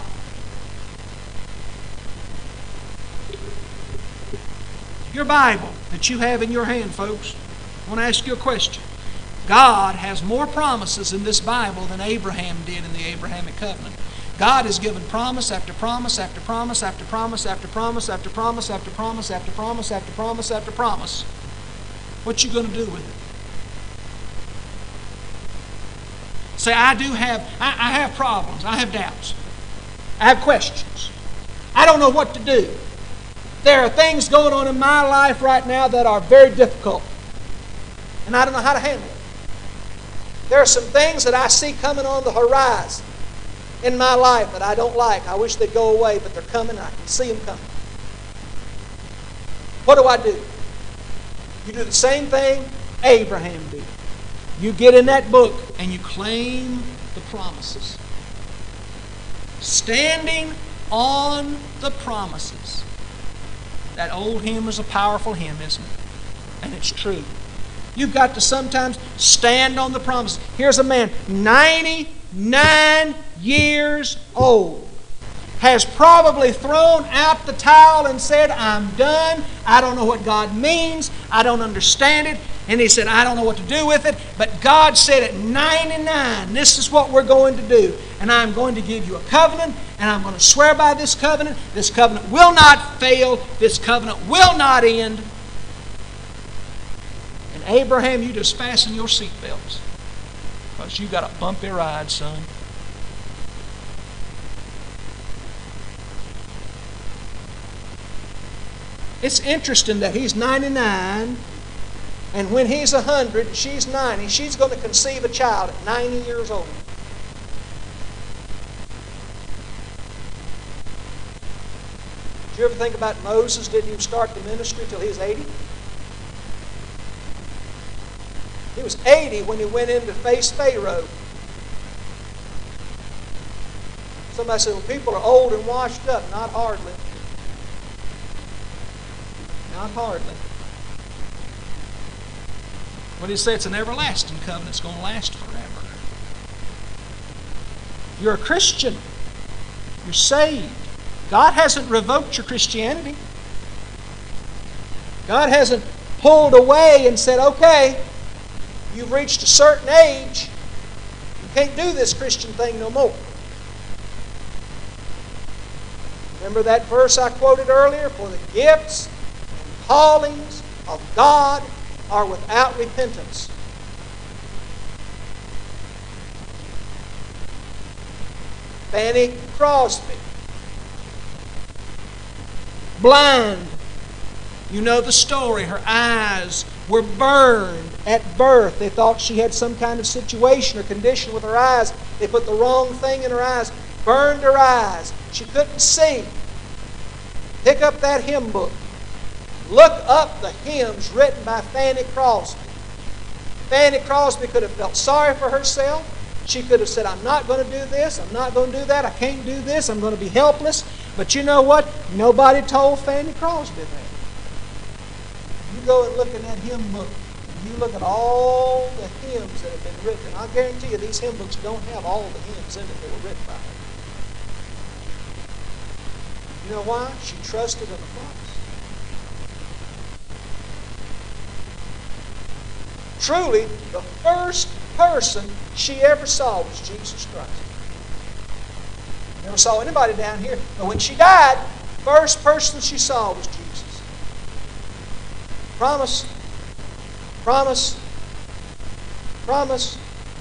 Your Bible that you have in your hand, folks. I want to ask you a question. God has more promises in this Bible than Abraham did in the Abrahamic covenant. God has given promise after promise after promise after promise after promise after promise after promise after promise after promise after promise. What you going to do with it? Say, I have problems. I have doubts. I have questions. I don't know what to do. There are things going on in my life right now that are very difficult. And I don't know how to handle it. There are some things that I see coming on the horizon in my life that I don't like. I wish they'd go away, but they're coming. I can see them coming. What do I do? You do the same thing Abraham did. You get in that book and you claim the promises. Standing on the promises. That old hymn is a powerful hymn, isn't it? And it's true. You've got to sometimes stand on the promises. Here's a man, 99 years old, has probably thrown out the towel and said, "I'm done. I don't know what God means. I don't understand it." And he said, "I don't know what to do with it." But God said at 99, "This is what we're going to do. And I'm going to give you a covenant, and I'm going to swear by this covenant. This covenant will not fail. This covenant will not end." And Abraham, you just fasten your seatbelts, because you got a bumpy ride, son. It's interesting that he's 99, and when he's 100 and she's 90, she's going to conceive a child at 90 years old. Did you ever think about Moses? Didn't even start the ministry till he was 80? He was 80 when he went in to face Pharaoh. Somebody said, "Well, people are old and washed up." Not hardly. Not hardly. What did he say? It's an everlasting covenant. It's going to last forever. You're a Christian. You're saved. God hasn't revoked your Christianity. God hasn't pulled away and said, "Okay, you've reached a certain age. You can't do this Christian thing no more." Remember that verse I quoted earlier? For the gifts and callings of God are without repentance. Fanny Crosby. Blind. You know the story. Her eyes were burned at birth. They thought she had some kind of situation or condition with her eyes. They put the wrong thing in her eyes. Burned her eyes. She couldn't see. Pick up that hymn book. Look up the hymns written by Fanny Crosby. Fanny Crosby could have felt sorry for herself. She could have said, I'm not going to do this. I'm not going to do that. I can't do this. I'm going to be helpless. But you know what? Nobody told Fanny Crosby that. You go and look in that hymn book. You look at all the hymns that have been written. I'll guarantee you these hymn books don't have all the hymns in it that were written by her. You know why? She trusted in the promise. Truly, the first person she ever saw was Jesus Christ. Never saw anybody down here. But when she died, the first person she saw was Jesus. Promise. Promise. Promise.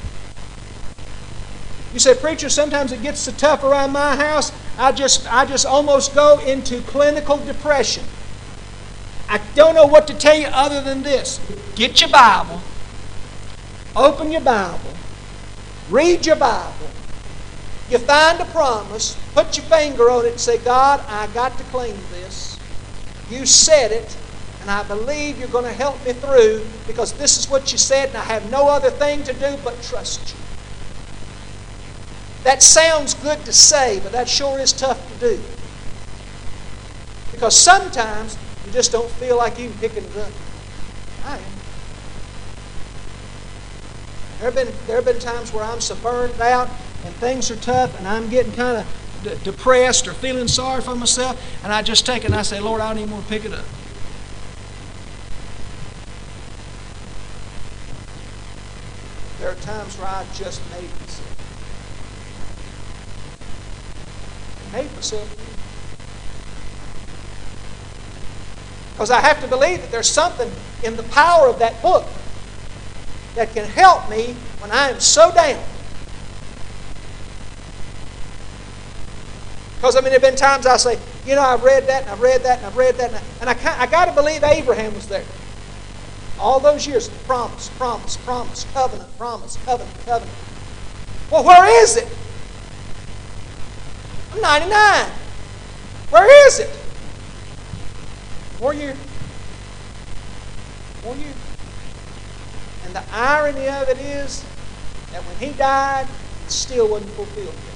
You say, preacher, sometimes it gets so tough around my house, I just almost go into clinical depression. I don't know what to tell you other than this. Get your Bible. Open your Bible. Read your Bible. You find a promise. Put your finger on it and say, God, I got to claim this. You said it, and I believe you're going to help me through because this is what you said, and I have no other thing to do but trust you. That sounds good to say, but that sure is tough to do. Because sometimes you just don't feel like even picking it up. I am. There have been times where I'm so burned out and things are tough and I'm getting kind of depressed or feeling sorry for myself, and I just take it and I say, Lord, I don't even want to pick it up. There are times where I just made myself. Made myself. Because I have to believe that there's something in the power of that book that can help me when I am so down. Because there have been times I say, you know, I've read that and I've read that and I've read that, and I got to believe Abraham was there. All those years, promise, promise, promise, covenant, promise, covenant, covenant. Well, where is it? I'm 99. Where is it? 4 years. 4 years. And the irony of it is that when he died, it still wasn't fulfilled yet.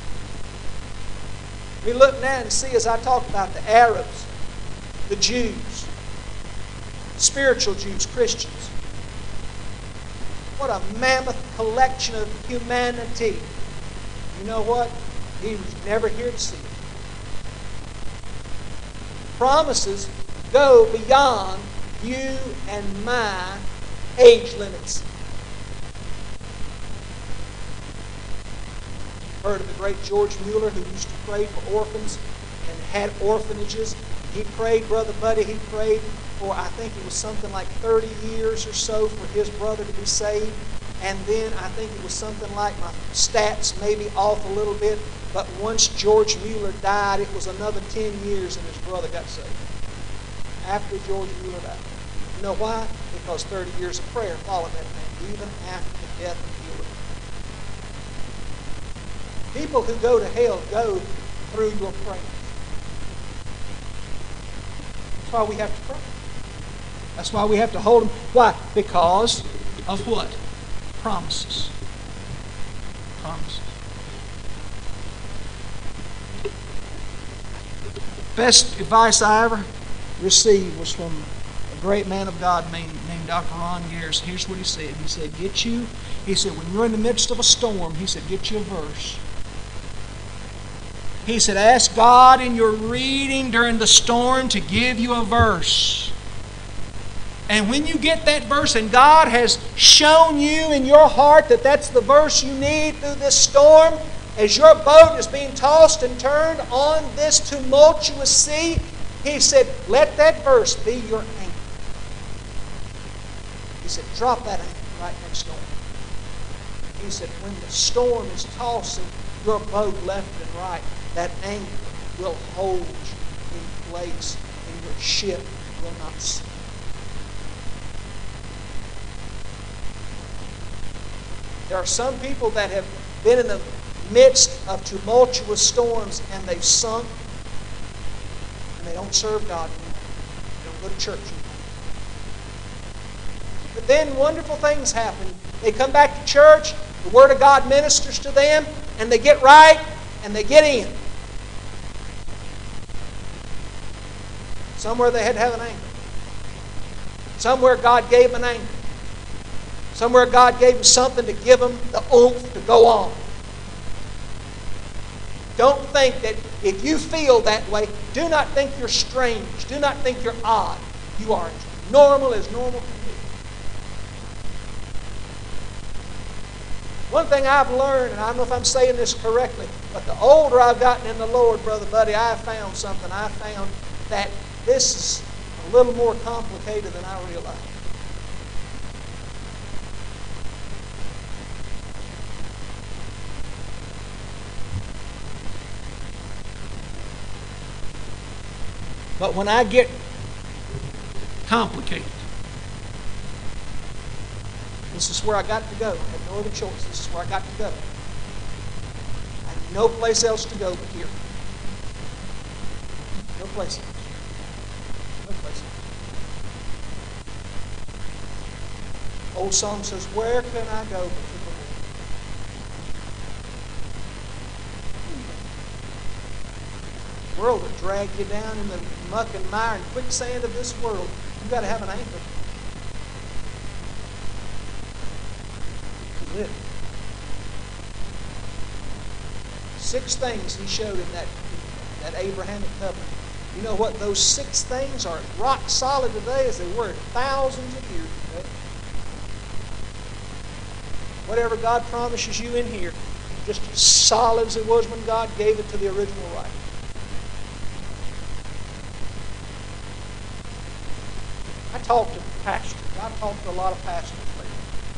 We look now and see, as I talk about the Arabs, the Jews, spiritual Jews, Christians. What a mammoth collection of humanity. You know what? He was never here to see it. Promises go beyond you and my age limits. Heard of the great George Mueller, who used to pray for orphans and had orphanages. He prayed, Brother Buddy, he prayed for, I think it was something like 30 years or so for his brother to be saved. And then I think it was something like, my stats maybe off a little bit, but once George Mueller died, it was another 10 years and his brother got saved. After George Mueller died. You know why? Because 30 years of prayer followed that man, even after the death of Mueller. People who go to hell go through your prayers. That's why we have to pray. That's why we have to hold them. Why? Because of what? Promises. Promises. Best advice I ever received was from a great man of God named Dr. Ron Garrison. Here's what he said. He said, he said, when you're in the midst of a storm, he said, get you a verse. He said, ask God in your reading during the storm to give you a verse. And when you get that verse and God has shown you in your heart that that's the verse you need through this storm, as your boat is being tossed and turned on this tumultuous sea, he said, let that verse be your anchor. He said, drop that anchor right next door. He said, when the storm is tossing your boat left and right, that anchor will hold you in place and your ship will not sink. There are some people that have been in the midst of tumultuous storms and they've sunk and they don't serve God anymore. They don't go to church anymore. But then wonderful things happen. They come back to church, the Word of God ministers to them, and they get right and they get in. Somewhere they had to have an anchor. Somewhere God gave them an anchor. Somewhere God gave them something to give them the oomph to go on. Don't think that if you feel that way, do not think you're strange. Do not think you're odd. You are as normal can be. One thing I've learned, and I don't know if I'm saying this correctly, but the older I've gotten in the Lord, Brother Buddy, I found something. I found that this is a little more complicated than I realized. But when I get complicated, this is where I got to go. I had no other choice. This is where I got to go. I had no place else to go but here. No place else. No place else. Old song says, where can I go but to the Lord? The world will drag you down in the muck and mire and quicksand of this world. You've got to have an anchor. To live. 6 things he showed in that Abrahamic covenant. You know what those 6 things are rock solid today as they were thousands of years ago. Whatever God promises you in here, just as solid as it was when God gave it to the original writer. I talked to pastors. I've talked to a lot of pastors lately.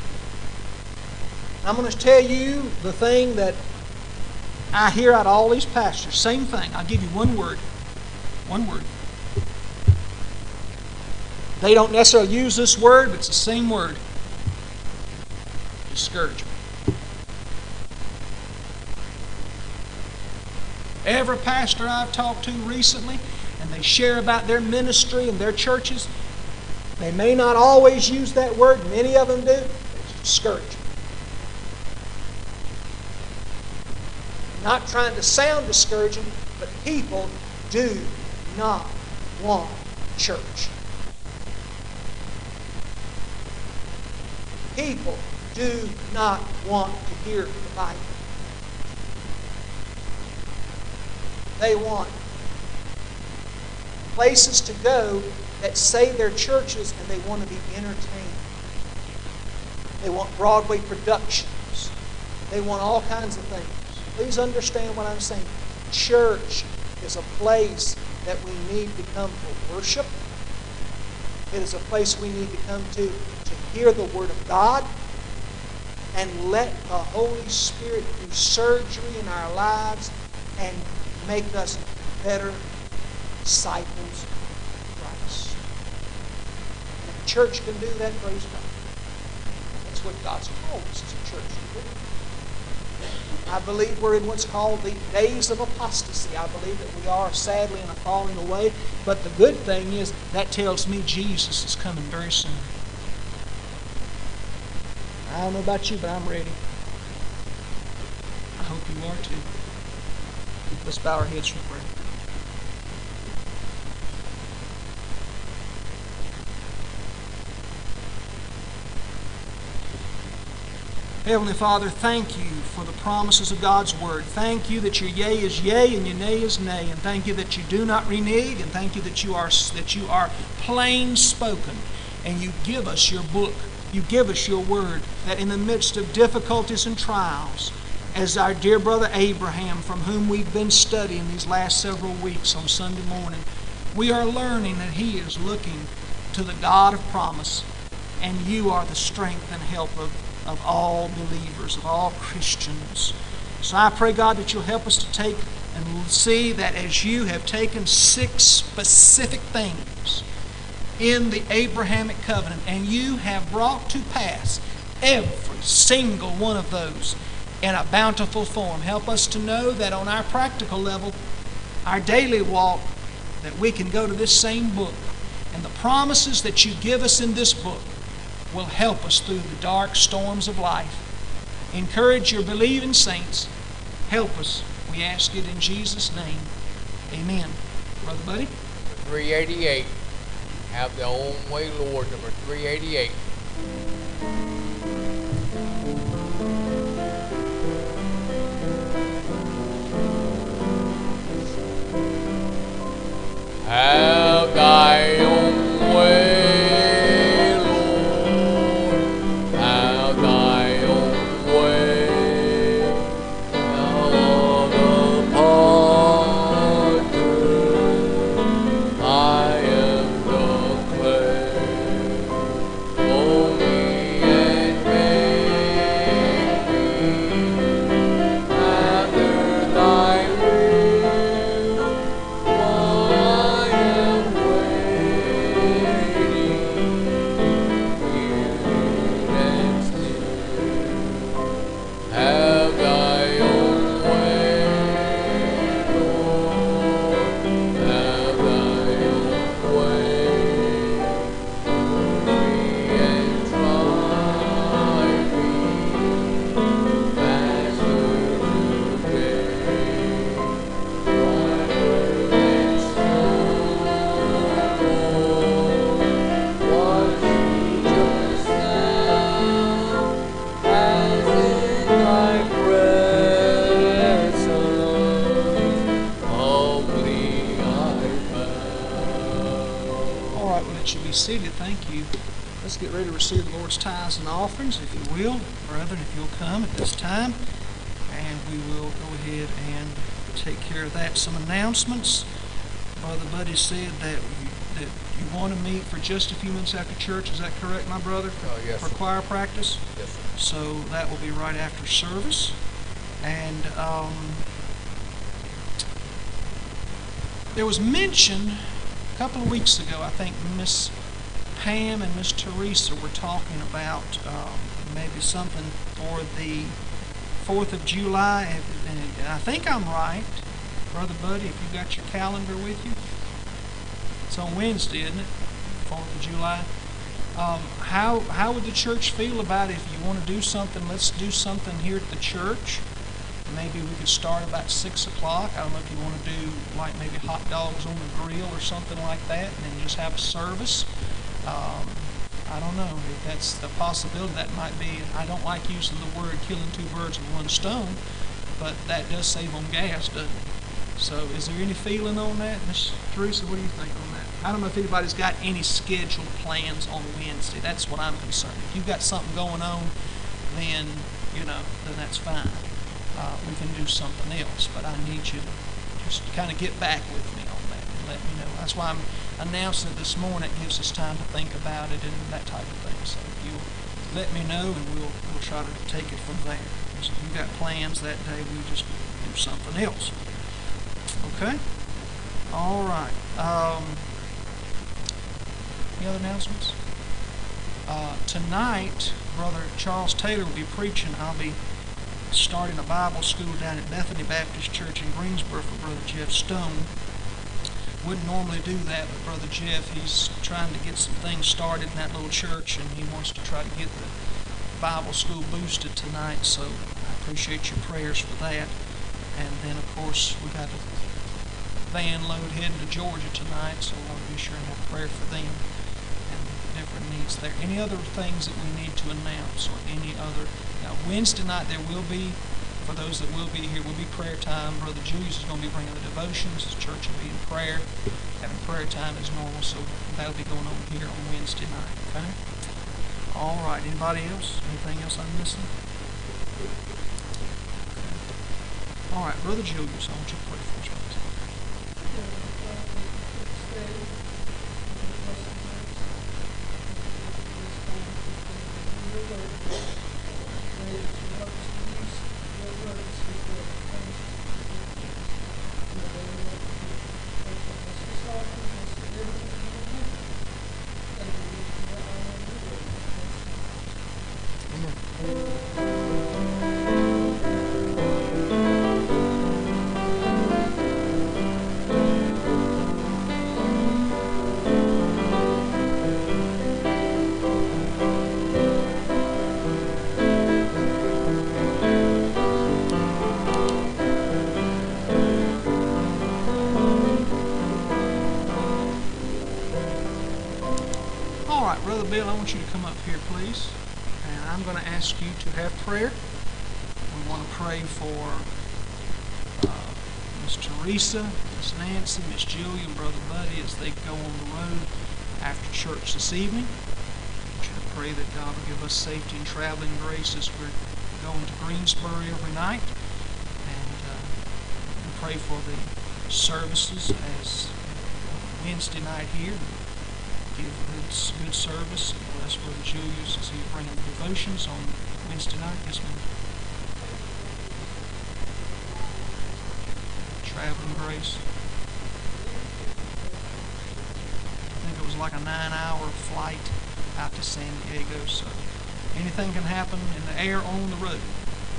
I'm going to tell you the thing that I hear out of all these pastors. Same thing. I'll give you one word. One word. They don't necessarily use this word, but it's the same word. Discouragement. Every pastor I've talked to recently, and they share about their ministry and their churches, they may not always use that word. Many of them do. It's discouragement. Not trying to sound discouraging, but people do not want church. People do not want to hear the Bible. They want places to go that say they're churches and they want to be entertained. They want Broadway productions. They want all kinds of things. Please understand what I'm saying. Church is a place that we need to come for worship. It is a place we need to come to hear the Word of God and let the Holy Spirit do surgery in our lives and make us better disciples of Christ. And if the church can do that, praise God. That's what God's called us as a church to do. I believe we're in what's called the days of apostasy. I believe that we are sadly in a falling away. But the good thing is that tells me Jesus is coming very soon. I don't know about you, but I'm ready. I hope you are too. Let's bow our heads for prayer. Heavenly Father, thank you for the promises of God's Word. Thank you that your yea is yea and your nay is nay. And thank you that you do not renege. And thank you that you are plain spoken. And you give us your book. You give us your Word, that in the midst of difficulties and trials as our dear brother Abraham, from whom we've been studying these last several weeks on Sunday morning, we are learning that he is looking to the God of promise, and you are the strength and help of all believers, of all Christians. So I pray, God, that you'll help us to take and see that as you have taken 6 specific things in the Abrahamic covenant, and you have brought to pass every single one of those in a bountiful form. Help us to know that on our practical level, our daily walk, that we can go to this same book, and the promises that you give us in this book will help us through the dark storms of life. Encourage your believing saints. Help us. We ask it in Jesus' name. Amen. Brother Buddy? 388. Have Thy Own Way, Lord, number 388. Have Thy own way, Lord. Have Thy own way. Now the potter, I am the clay. Mold me and make me after Thy will. I am waiting, yielded and still. Have Thy own way, Lord. Have Thy own way. Prove me and try me, Master, today. Brighter than snow, wash me just now, as in Thy presence, humbly I bow. All right, well, it should be seated. Thank you. Let's get ready to receive the Lord's tithes and offerings, if you will. Brethren, if you'll come at this time, and we will go ahead and take care of that. Some announcements. Brother Buddy said that you want to meet for just a few minutes after church. Is that correct, my brother? Yes, For sir. choir practice? Yes, sir. So that will be right after service. And there was mention a couple of weeks ago, I think Miss Pam and Miss Teresa were talking about maybe something for the 4th of July. And I think I'm right, Brother Buddy, if you got your calendar with you. It's on Wednesday, isn't it? 4th of July. How would the church feel about it if you want to do something? Let's do something here at the church. Maybe we could start about 6 o'clock. I don't know if you want to do like maybe hot dogs on the grill or something like that, and then just have a service. I don't know if that's a possibility. That might be. I don't like using the word killing 2 birds with 1 stone, but that does save on gas, doesn't it? So is there any feeling on that? Miss Teresa, what do you think on that? I don't know if anybody's got any scheduled plans on Wednesday. That's what I'm concerned. If you've got something going on, then that's fine. We can do something else, but I need you to just kind of get back with me on that and let me know. That's why I'm announcing it this morning. It gives us time to think about it and that type of thing. So if you'll let me know, and we'll try to take it from there. So if you've got plans that day, we just do something else. Okay? All right. Any other announcements? Tonight, Brother Charles Taylor will be preaching. I'll be starting a Bible school down at Bethany Baptist Church in Greensboro for Brother Jeff Stone. Wouldn't normally do that, but Brother Jeff, he's trying to get some things started in that little church, and he wants to try to get the Bible school boosted tonight, so I appreciate your prayers for that. And then, of course, we got a van load heading to Georgia tonight, so I want to be sure and have prayer for them and different needs there. Any other things that we need to announce, or any other? Now, Wednesday night there will be, for those that will be here, will be prayer time. Brother Julius is going to be bringing the devotions. The church will be in prayer, having prayer time as normal, so that'll be going on here on Wednesday night, okay? All right, anybody else? Anything else I'm missing? Okay. All right, Brother Julius, I want you to pray for us, please. All right, Brother Bill, I want you to come up here, please. And I'm going to ask you to have prayer. We want to pray for Miss Teresa, Miss Nancy, Miss Julia, and Brother Buddy as they go on the road after church this evening. I want you to pray that God will give us safety and traveling grace as we're going to Greensboro every night. And pray for the services as Wednesday night here. Give good service and bless Brother Julius as he's bringing the devotions on Wednesday night. Yes, ma'am. Traveling grace. I think it was like a 9-hour flight out to San Diego, so anything can happen in the air on the road.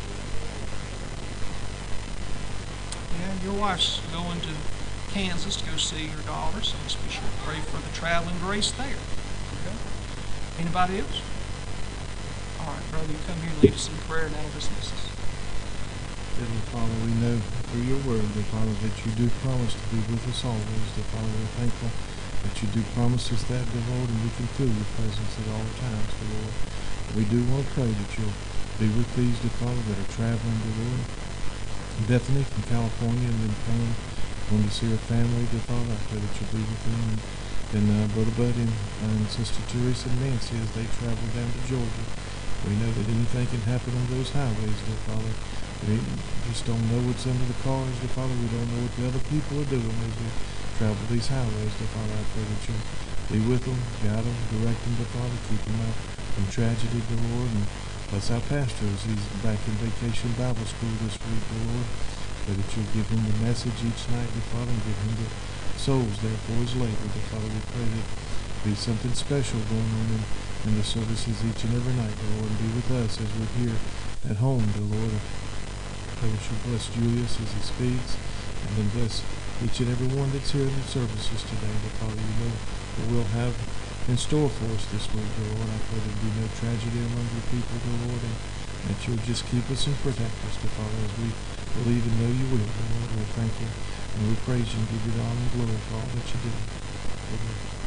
Yeah, your wife's going to Kansas to go see her daughter, so let's be sure to pray for the traveling grace there. Okay? Anybody else? All right, brother, you come here and lead us in prayer, and that'll dismiss us. Heavenly Father, we know through your word, dear Father, that you do promise to be with us always. Dear Father, we're thankful that you do promise us that, dear Lord, and we can feel your presence at all times, dear Lord. We do want to pray that you'll be with these, dear Father, that are traveling, dear Lord. Bethany from California and then Pam going to see her family, dear Father. I pray that you'll be with them. And Brother Buddy and Sister Teresa and Nancy as they travel down to Georgia. We know that anything can happen on those highways, dear Father. We just don't know what's under the cars, dear Father. We don't know what the other people are doing as they travel these highways, dear Father. I pray that you'll be with them, guide them, direct them, dear Father. Keep them out from tragedy, dear Lord. And bless our pastor as he's back in Vacation Bible School this week, dear Lord. Pray that you'll give him the message each night, dear Father, and give him the souls there for his labor, dear Father. We pray that be something special going on in the services each and every night, dear Lord, and be with us as we're here at home, dear Lord. Pray that you'll bless Julius as he speaks, and then bless each and every one that's here in the services today, dear Father. You know what we'll have in store for us this week, dear Lord. I pray there'll be no tragedy among your people, dear Lord, and that you'll just keep us and protect us, dear Father, as we believe and know you will, dear Lord. We're thankful and we praise you and give you the honor and glory for all that you do. Amen.